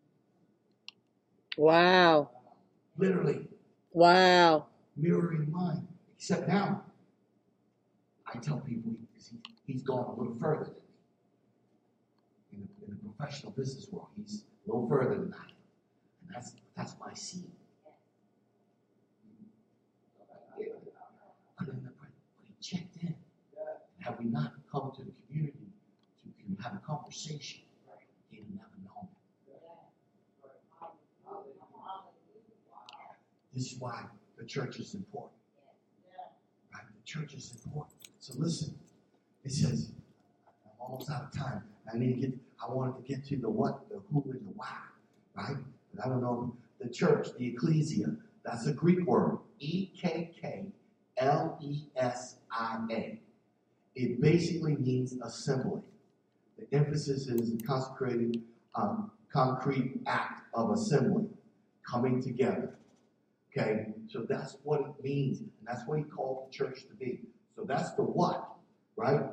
Wow. Literally. Wow. Mirroring mine. Except now, I tell people he, he's gone a little further than me. In the, in the professional business world, he's a little further than I am. And that's that's my seed. But, in the, but he checked in. And have we not come to the community to have a conversation? He'd have never known it. This is why the church is important. Right? The church is important. So listen, it says, I'm almost out of time. I need to get, I wanted to get to the what, the who, and the why. Right? But I don't know. The church, the ecclesia, that's a Greek word. E K K L E S I A. It basically means assembly. The emphasis is a consecrated, um, concrete act of assembly, coming together. Okay, so that's what it means, and that's what he called the church to be. So that's the what, right?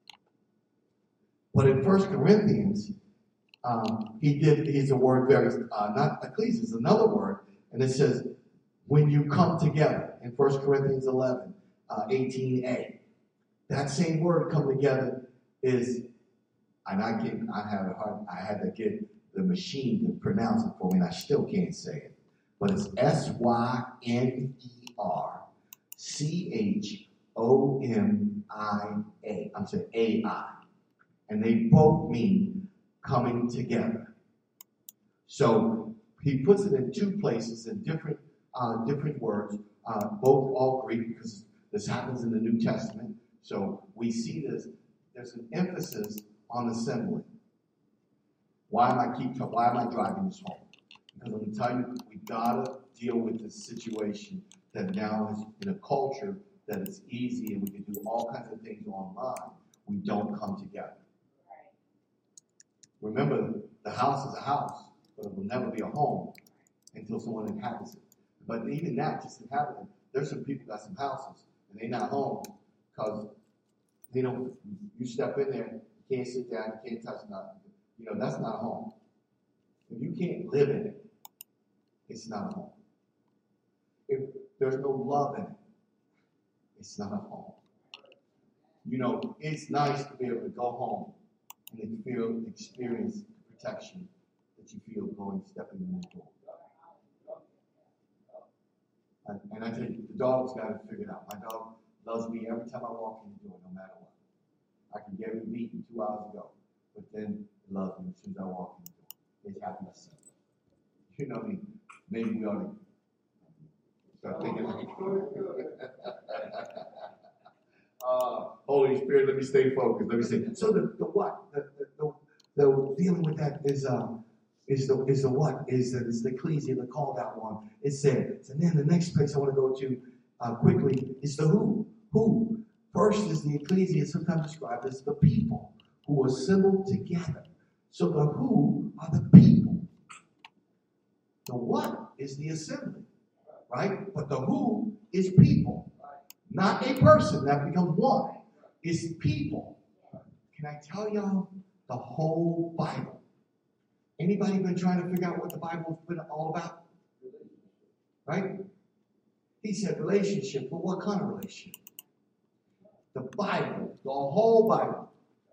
But in First Corinthians, um, he did, he's a word very, uh, not ecclesia, is another word, and it says, when you come together, in First Corinthians eleven, uh, eighteen a. That same word, come together, is, and I get, I had a hard, I had to get the machine to pronounce it for me, and I still can't say it. But it's S Y N E R C H O M I A. I'm saying A I. And they both mean coming together. So he puts it in two places in different uh, different words, uh, both all Greek, because this happens in the New Testament. So we see this. There's an emphasis on assembly. Why am I keep why am I driving this home? Because I'm going to tell you, we gotta deal with this situation that now is in a culture that is easy and we can do all kinds of things online, we don't come together. Remember, the house is a house, but it will never be a home until someone inhabits it. But even that, just inhabiting, there's some people got some houses and they're not home because they don't. You step in there, you can't sit down, you can't touch nothing. You know, that's not a home. If you can't live in it, it's not a home. If there's no love in it, it's not a home. You know, it's nice to be able to go home and then feel, experience the protection that you feel going, stepping in the door. And, and I tell you, the dog's got it figured out. My dog loves me every time I walk in the door, no matter what. I can get him beaten two hours ago, but then it loves me as soon as I walk in the door. It's happiness. You know what I mean? Maybe we ought to start thinking like uh, Holy Spirit, let me stay focused. Let me say. So the, the what? The, the, the, the dealing with that is um is the is the what? Is that it's the ecclesia, the called out one. It says, and then the next place I want to go to uh, quickly is the who. Who? First is the ecclesia, sometimes described as the people who assembled together. So the who are the people. The what is the assembly, right? But the who is people. Not a person that becomes one. It's people. Can I tell y'all the whole Bible? Anybody been trying to figure out what the Bible's been all about? Right? He said relationship, but what kind of relationship? The Bible, the whole Bible,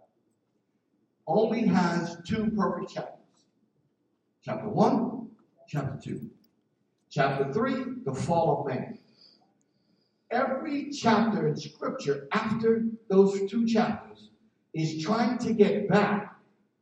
only has two perfect chapters. Chapter one, chapter two. Chapter three, the fall of man. Every chapter in Scripture after those two chapters is trying to get back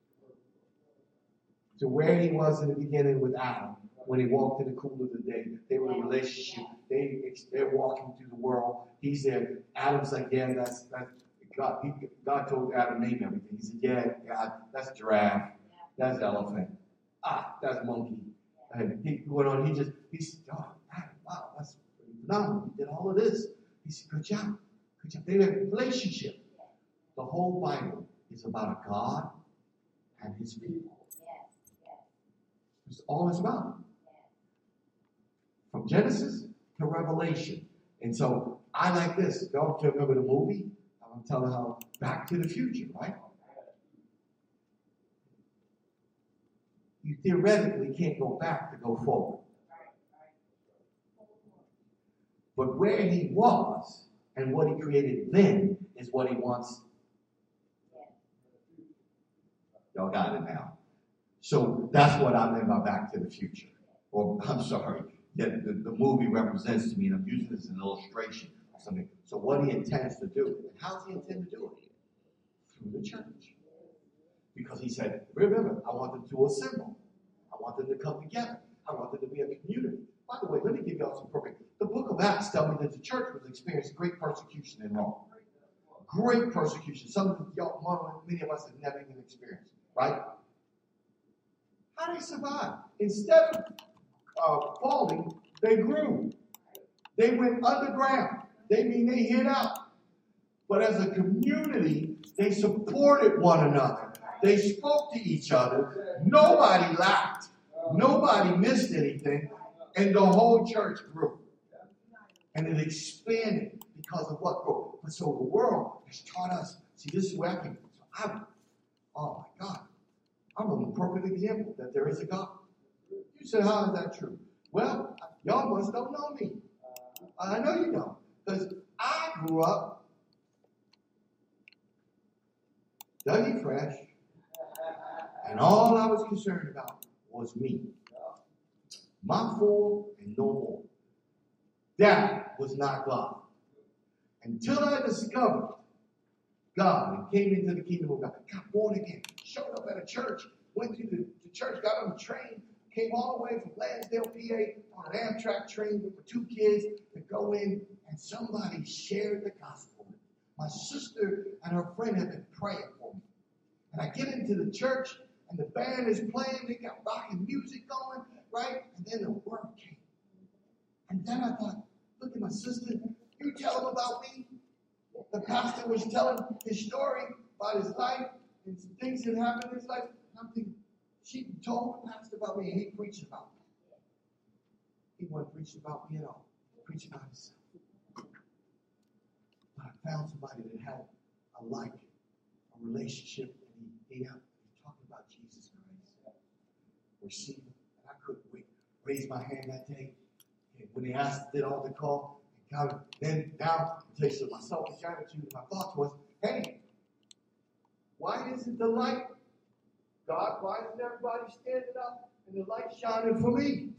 to where he was in the beginning with Adam when he walked in the cool of the day. They were in a relationship. They, they're walking through the world. He's there. Adam's like, yeah, that's, that's God. He, God told Adam to name everything. He said, yeah, God, that's giraffe. That's elephant. Ah, that's monkey. And he went on. He just, he said, oh, Adam, wow, that's phenomenal. You did all of this. He said, good job. Good job. They had a relationship. The whole Bible is about a God and his people. It's all it's about. From Genesis to Revelation. And so I like this. Y'all remember the movie? I'm telling how Back to the Future, right? You theoretically can't go back to go forward. But where he was and what he created then is what he wants. Y'all got it now. So that's what I meant by Back to the Future. Or, I'm sorry, that the, the movie represents to me, and I'm using this as an illustration of something. So what he intends to do, and how does he intend to do it? Through the church. Because he said, remember, I want them to assemble. I want them to come together. I want them to be a community. By the way, let me give y'all some perfect. The book of Acts tells me that the church was experiencing great persecution in Rome. Great persecution. Some of y'all, many of us have never even experienced, right? How did they survive? Instead of uh, falling, they grew. They went underground. They mean they hid out. But as a community, they supported one another. They spoke to each other. Nobody lacked. Nobody missed anything. And the whole church grew. And it expanded because of what grew. But so the world has taught us. See, this is where I came from. So I, oh my God. I'm a perfect example that there is a God. You said, how is that true? Well, y'all must don't know me. I know you don't. Because I grew up Dougie Fresh, and all I was concerned about was me. My four and no more. That was not God. Until I discovered God and came into the kingdom of God, got born again, showed up at a church, went to the, the church, got on the train, came all the way from Lansdale, P A, on an Amtrak train with the two kids to go in, and somebody shared the gospel. My sister and her friend had been praying for me. And I get into the church, and the band is playing, they got rocking music going, right? And then the word came. And then I thought, Look at my sister. You tell him about me. The pastor was telling his story about his life and some things that happened in his life. I'm thinking, she told the pastor about me and he preached about me. He wasn't preaching about me at all. He was preaching about himself. But I found somebody that had a like, a relationship, and he, he, he talking about Jesus Christ. Receive him. And I couldn't wait. Raise my hand that day. And when they asked, did all the call, and God, then now, I tell you something, my selfish attitude, my thoughts was, hey, why isn't the light, God, why isn't everybody standing up and the light shining for me?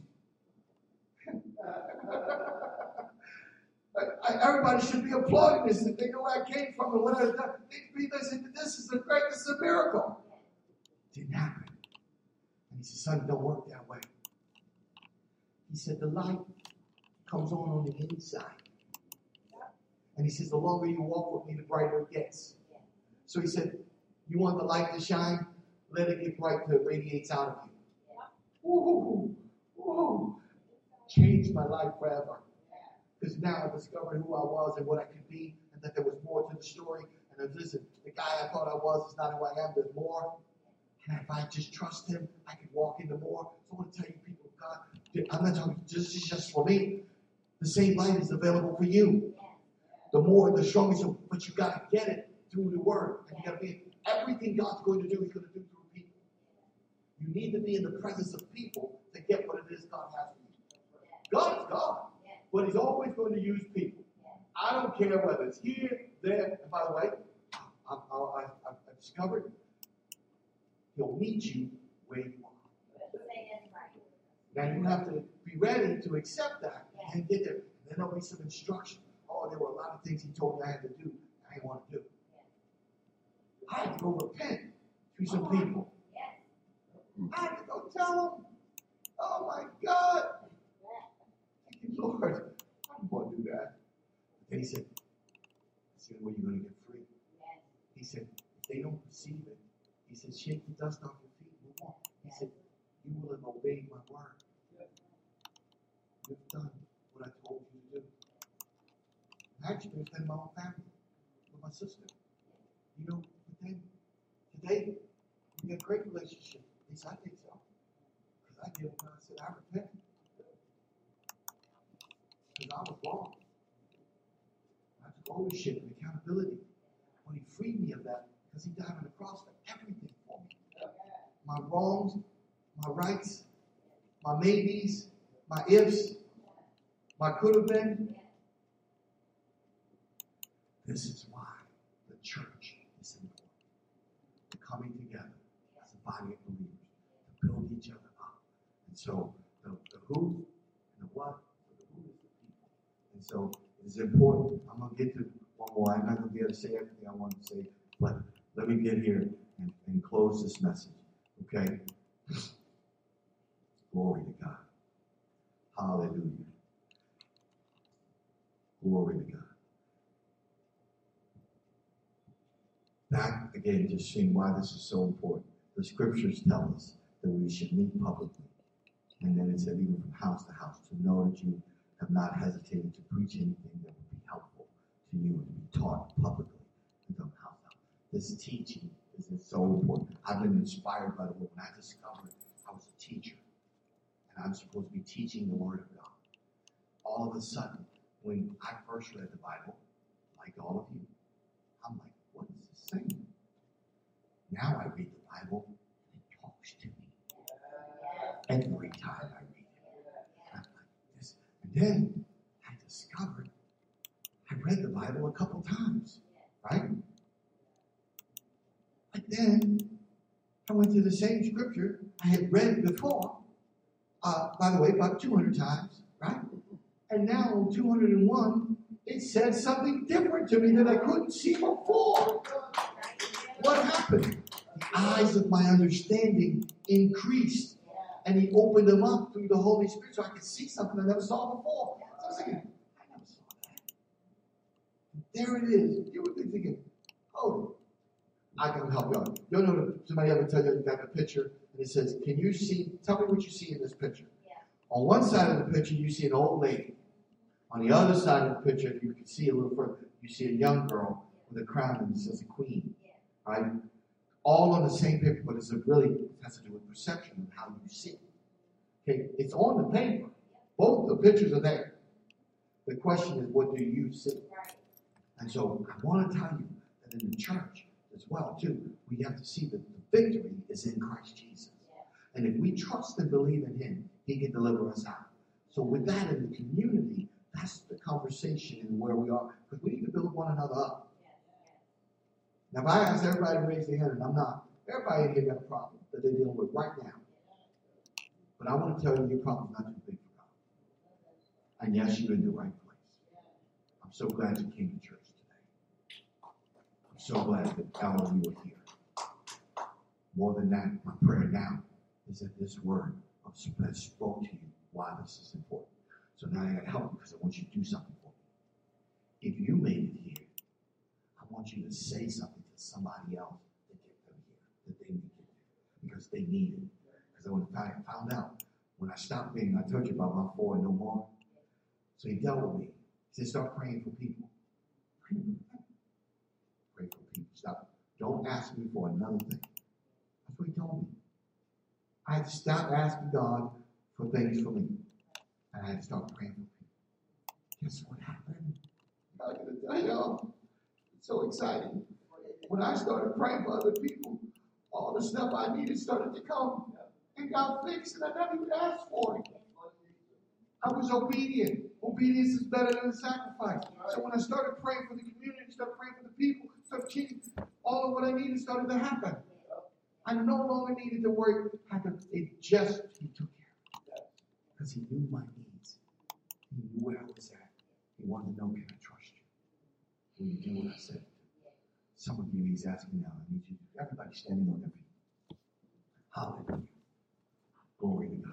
I, I, everybody should be applauding this and they know where I came from and what I've done. They be listening, this is the greatest of miracle. It didn't happen. And he said, son, it don't work that way. He said, the light comes on on the inside. And he says, the longer you walk with me, the brighter it gets. So he said, you want the light to shine? Let it get bright till it radiates out of you. Woo-hoo, woo-hoo. Changed my life forever. Because now I discovered who I was and what I could be, and that there was more to the story. And listen, the guy I thought I was is not who I am. There's more. And if I just trust him, I can walk into more. So I want to tell you, people of God, I'm not talking just, just for me. The same light is available for you. The more, the stronger, but you got to get it through the Word. And you got to be everything God's going to do. He's going to do through people. You need to be in the presence of people to get what it is God has for you. God is God, but He's always going to use people. I don't care whether it's here, there. And by the way, I, I, I, I've discovered He'll meet you where you are. Now you have to be ready to accept that and get there. And then there'll be some instruction. Oh, there were a lot of things He told me I had to do. I didn't want to do. I had to go repent to some people. I had to go tell them, oh my God. Thank you, Lord. I don't want to do that. But then He said, that's the only way you're going to get free. He said, if they don't perceive it, He said, shake the dust off your feet and move on. He said, you will have obeyed my word. You've done what I told you to do. I actually been in my own family with my sister. You know, but then today we got a great relationship. At least I think so. Because I did when I said I repent. Because I was wrong. I took ownership and accountability. When He freed me of that, because He died on the cross for everything for me. My wrongs, my rights, my maybes, my ifs, my could have been. This is why the church is important. The coming together as a body of believers to build each other up. And so the, the who and the what, the who is the people. And so it's important. I'm going to get to one more. I'm not going to be able to say everything I want to say, but let me get here and, and close this message. Okay? Glory to God. Hallelujah. Glory to God. Back again, just seeing why this is so important. The scriptures tell us that we should meet publicly. And then it said, even from house to house, to know that you have not hesitated to preach anything that would be helpful to you and to be taught publicly from house to house. This teaching is so important. I've been inspired by the word. When I discovered I was a teacher, and I'm supposed to be teaching the Word of God. All of a sudden, when I first read the Bible, like all of you, I'm like, what is this saying? Now I read the Bible, and it talks to me. Every time I read it. I'm like this. And then I discovered I read the Bible a couple times, right? But then I went to the same scripture I had read before. Uh, by the way, about two hundred times, right? And now on two hundred one, it said something different to me that I couldn't see before. What happened? The eyes of my understanding increased. And He opened them up through the Holy Spirit so I could see something I never saw before. So I was thinking, I never saw that. There it is. You would be thinking, oh, I can help you out. You know, somebody ever tell you you got a picture and it says, can you see, tell me what you see in this picture. Yeah. On one side of the picture, you see an old lady. On the other side of the picture, if you can see a little further, you see a young girl with a crown and it says a queen. Right? All on the same paper, but it's a really it has to do with perception of how you see. Okay, it's on the paper. Both the pictures are there. The question is, what do you see? And so I want to tell you that in the church as well, too, we have to see that the victory is in Christ Jesus. And if we trust and believe in him, he can deliver us out. So with that in the community, that's the conversation and where we are. Because we need to build one another up. Now, if I ask everybody to raise their hand, and I'm not, everybody in here got a problem that they're dealing with right now. But I want to tell you, your problem's not too big for God. And yes, you're in the right place. I'm so glad you came to church today. I'm so glad that all of you are here. More than that, my prayer now is that this word of that spoke to you why this is important. So now I got to help you because I want you to do something for me. If you made it here, I want you to say something to somebody else to get them here, that they need to get there, because they need it. Because when I found out, when I stopped being, I told you about my four and no more. So he dealt with me. He said, start praying for people. Pray for people. Stop. Don't ask me for another thing. That's what he told me. I had to stop asking God for things for me. And I had to start praying for people. Guess what happened? I'm going to tell y'all. It's so exciting. When I started praying for other people, all the stuff I needed started to come. And God fixed it. I never even asked for it. I was obedient. Obedience is better than sacrifice. So when I started praying for the community, started praying for the people, started changing, all of what I needed started to happen. I no longer needed to worry. It just, he took care of it. Because he knew my needs. He knew where I was at. He wanted to know, can I trust you? Will you do what I said? Some of you, he's asking now, I need you, everybody standing on their feet. Hallelujah. Glory to God.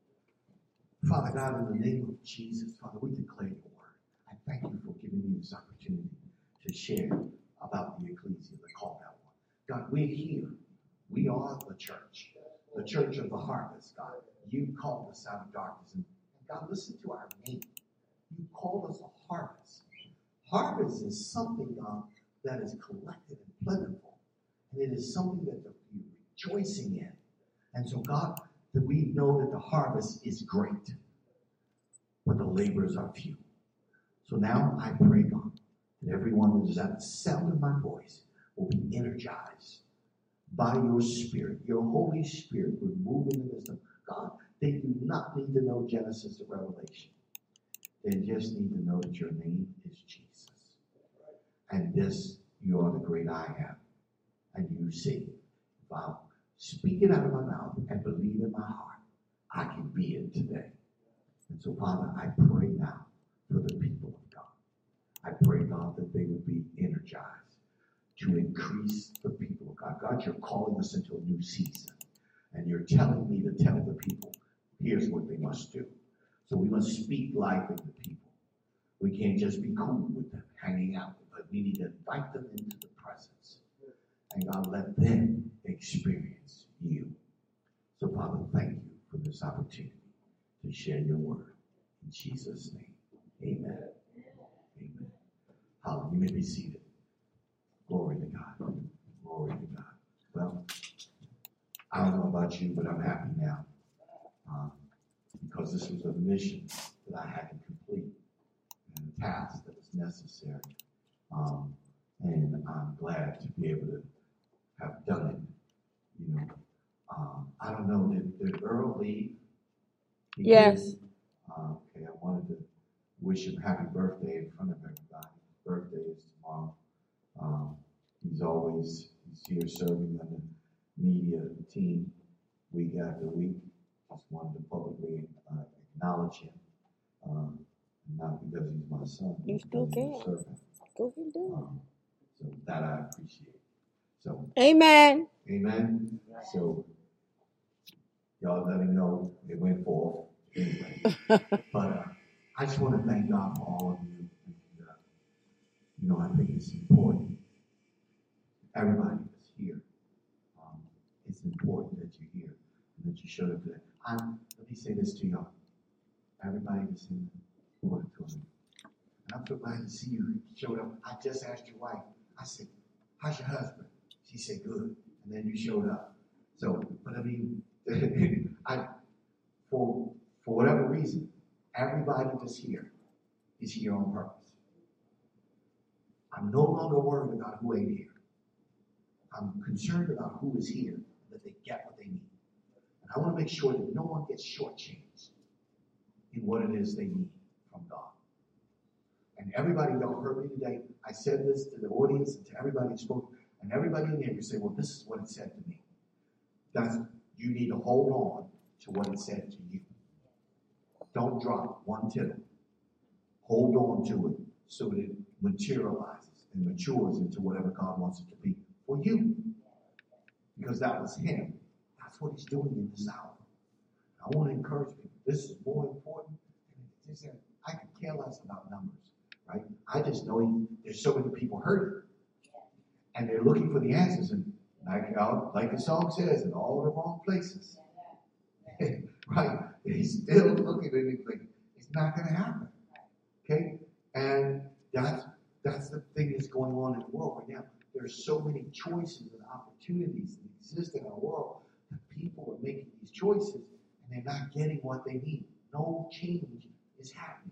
Father God, in the name of Jesus, Father, we declare your word. I thank you for giving me this opportunity to share about the ecclesia, the called out one. God, we're here. We are the church, the church of the harvest, God. You called us out of darkness. And God, listen to our name. You called us a harvest. Harvest is something, God, that is collected and plentiful. And it is something that you're rejoicing in. And so, God, that we know that the harvest is great, but the laborers are few. So now I pray, God, that everyone that is at the sound of my voice will be energized by your Spirit. Your Holy Spirit would move in the midst of God. They do not need to know Genesis to Revelation. They just need to know that your name is Jesus. And this, you are the great I am. And you say, if I'll speak it out of my mouth and believe in my heart, I can be it today. And so, Father, I pray now for the people of God. I pray, God, that they would be energized to increase the people of God. God, you're calling us into a new season. And you're telling me to tell the people, here's what they must do. So we must speak life into people. We can't just be cool with them, hanging out with them, but we need to invite them into the presence. And God, let them experience you. So, Father, thank you for this opportunity to share your word. In Jesus' name, amen. Amen. Hallelujah. You may be seated. Glory to God. Glory to God. Well, I don't know about you, but I'm happy now. Um, because this was a mission that I had to complete and a task that was necessary. Um, and I'm glad to be able to have done it. You know, um, I don't know, did, did Earl leave? He Yes. did. Uh, okay, I wanted to wish him happy birthday in front of everybody. His birthday is tomorrow. Um, he's always he's here serving on the media team week after week. Just wanted to publicly uh, acknowledge him. Um, not because he's my son, but You still because he's a can. servant. Go ahead and do it. Um, so that I appreciate. So, Amen. amen. So, y'all let him know it went forth anyway. But uh, I just want to thank God for all of you. And, uh, you know, I think it's important. Everybody that's here, um, it's important that you're here and that you showed up today. I'm, let me say this to y'all. Everybody that's in the auditorium, I'm so glad to see you showed up. I just asked your wife. I said, how's your husband? She said, good. And then you showed up. So, but I mean, I, for, for whatever reason, everybody that's here is here on purpose. I'm no longer worried about who ain't here. I'm concerned about who is here, that they get what they need. And I want to make sure that no one gets shortchanged in what it is they need from God. And everybody, y'all heard me today. I said this to the audience and to everybody who spoke. And everybody in here can say, well, this is what it said to me. That's, you need to hold on to what it said to you. Don't drop one tittle. Hold on to it so that it materializes and matures into whatever God wants it to be for you. Because that was him. That's what he's doing in this hour. I want to encourage people. This is more important. I could care less about numbers, right? I just know he, there's so many people hurting. And they're looking for the answers. And like, uh, like the song says, in all the wrong places. Right? He's still looking at it like, it's not going to happen. Okay? And that's, that's the thing that's going on in the world right now. There's so many choices and opportunities that exist in our world that people are making these choices and they're not getting what they need. No change is happening.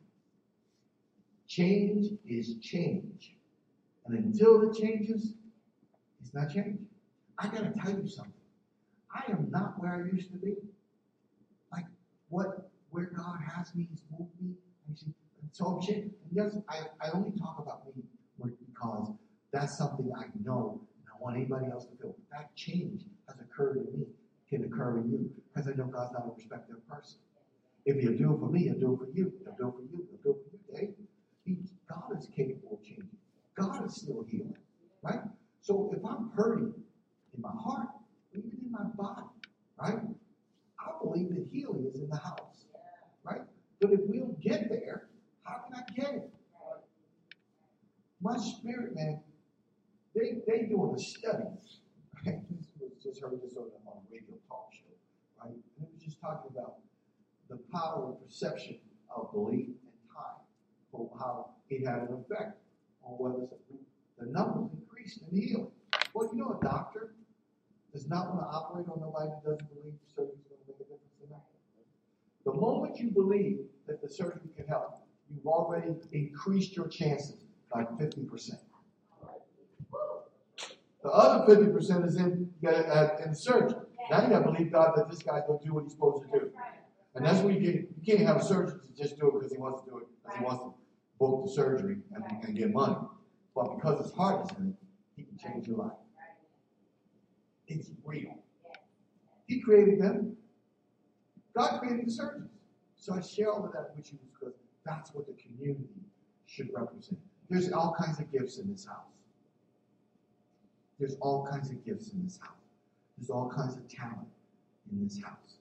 Change is change. And until it changes, it's not changing. I got to tell you something. I am not where I used to be. Like what, where God has me, He's moved me. And so I'm changing. And yes, I, I only talk about me because that's something I know and I want anybody else to feel. That change has occurred in me, can occur in you, because I know God's not a respecter of person. If He'll do it for me, He'll do it for you. He'll do it for you. He'll do it for you, Dave. He, God is capable of changing. God is still healing, right? So if I'm hurting in my heart, even in my body, right? I believe that healing is in the house, right? But if we'll get there, how can I get it? My spirit, man, they they doing a study. Right? This was just heard this on a, on a radio talk show, right? And it was just talking about the power of perception of belief and time, for how it had an effect on whether the numbers increased in healing. Well, you know, a doctor does not want to operate on nobody who doesn't believe the surgery is going to make a difference in that. The moment you believe that the surgery can help, you've already increased your chances by fifty percent. The other fifty percent is in, uh, in the surgery. Now you got to believe God that this guy's going to do what he's supposed to do. And that's where you get, you can't have a surgeon to just do it because he wants to do it, because he wants to book the surgery and, and get money. But because his heart is in it, he can change your life. It's real. He created them. God created the surgeons. So I share all of that with you because that's what the community should represent. There's all kinds of gifts in this house. There's all kinds of gifts in this house. There's all kinds of talent in this house.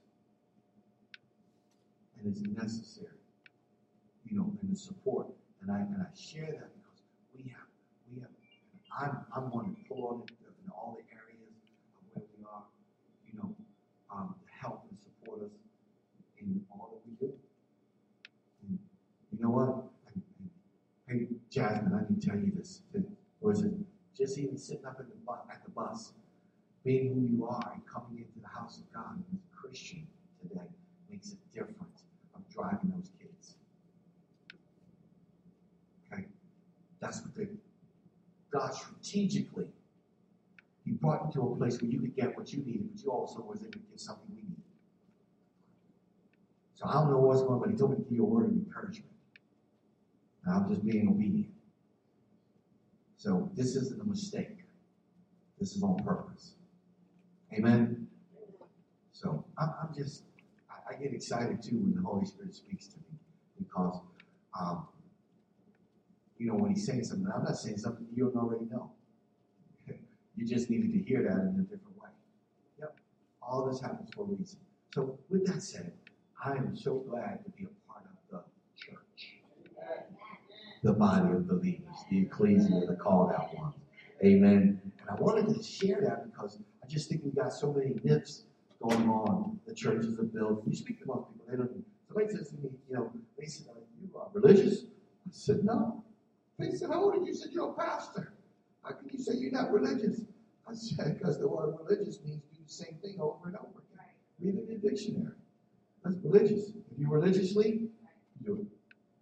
And it's necessary, you know, and the support. And I and I share that because we have, we have, I'm, I'm going to pull on it in all the areas of where we are, you know, um, to help and support us in all that we do. And you know what? Hey, Jasmine, I need to tell you this. It was it just even sitting up at the, bu- at the bus, being who you are and coming into the house of God as a Christian today makes a difference of driving those kids. Okay? That's what they, God strategically, He brought you to a place where you could get what you needed, but you also was able to get something we needed. So I don't know what's going on, but He told me to give you a word of encouragement. And I'm just being obedient. So this isn't a mistake. This is on purpose. Amen? So I'm, I'm just, I, I get excited too when the Holy Spirit speaks to me. Because, um, you know, when He's saying something, I'm not saying something you don't already know. You just needed to hear that in a different way. Yep. All this happens for a reason. So with that said, I am so glad to be a part of the church. The body of believers, the ecclesia, the called out ones. Amen. And I wanted to share that because I just think we've got so many myths going on. The churches are built. You speak to most people, they don't. Somebody says to me, you know, they said, are you uh, religious? I said, no. They said, how old are you? You said, you're a pastor. How can you say you're not religious? I said, because the word religious means do the same thing over and over again. Read it in the dictionary. That's religious. If you religiously, do it.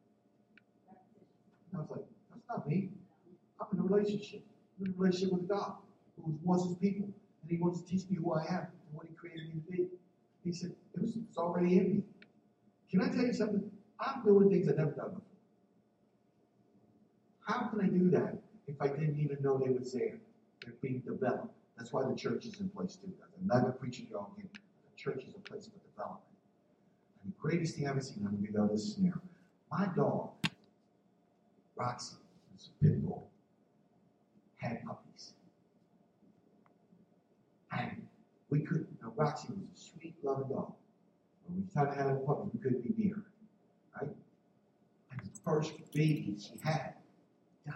I was like, that's not me. I'm in a relationship. I'm in a relationship with God who wants his people. And he wants to teach me who I am and what he created me to be. He said, it was, it's already in me. Can I tell you something? I'm doing things I've never done before. How can I do that if I didn't even know they were there? They're being developed. That's why the church is in place too. I'm not going to preach it all again. The church is a place for development. And the greatest thing I've ever seen, I'm going to go this scenario. My dog, Roxy, it's a pit bull, had puppies. And we couldn't, now Roxy was a sweet, loving dog. When we tried to have a puppy, we couldn't be near her. Right? And the first baby she had died.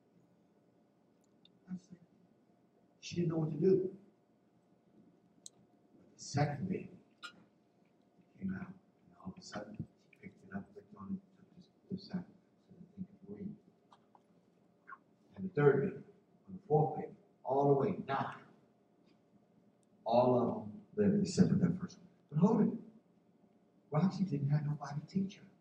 She didn't know what to do. But the second baby came out, and all of a sudden, she picked it up, licked on it, took this, this out, so that they could breathe. And the third baby, and the fourth baby, all the way, nine. All of them lived except for that first one. But hold it. Roxy didn't have nobody to teach her.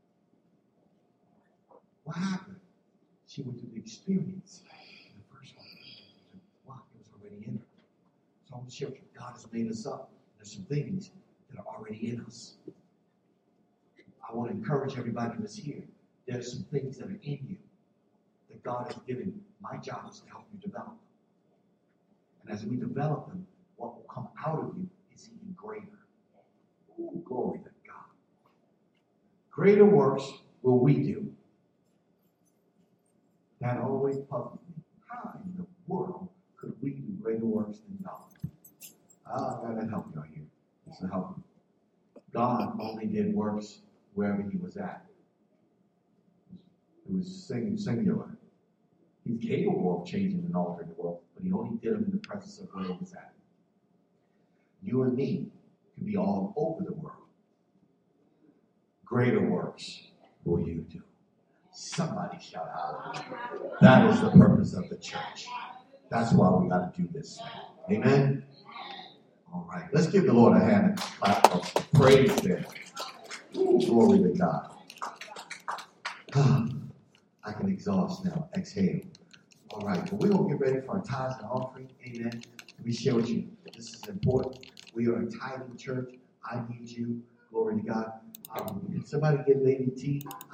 What happened? She went through the experience. The first one, wow, it was already in her. So I want to share with you, God has made us up. There's some things that are already in us. I want to encourage everybody that's here. There's some things that are in you that God has given. My job is to help you develop. And as we develop them, what will come out of you is even greater. Ooh, glory to God. Greater works will we do. That always puzzles me. How in the world could we do greater works than God? Ah, I gotta help you out here. This will help you. God only did works wherever he was at. It was sing- singular. He's capable of changing and altering the world, but he only did them in the presence of where he was at. You and me can be all over the world. Greater works will you do. Somebody shout hallelujah. That is the purpose of the church. That's why we got to do this. Amen? All right. Let's give the Lord a hand and clap of praise there. Ooh, glory to God. I can exhaust now. Exhale. All right. Well, we're going to get ready for our tithes and offering. Amen. Let me share with you. This is important. We are a tithing church. I need you. Glory to God. Um, can somebody get Lady T?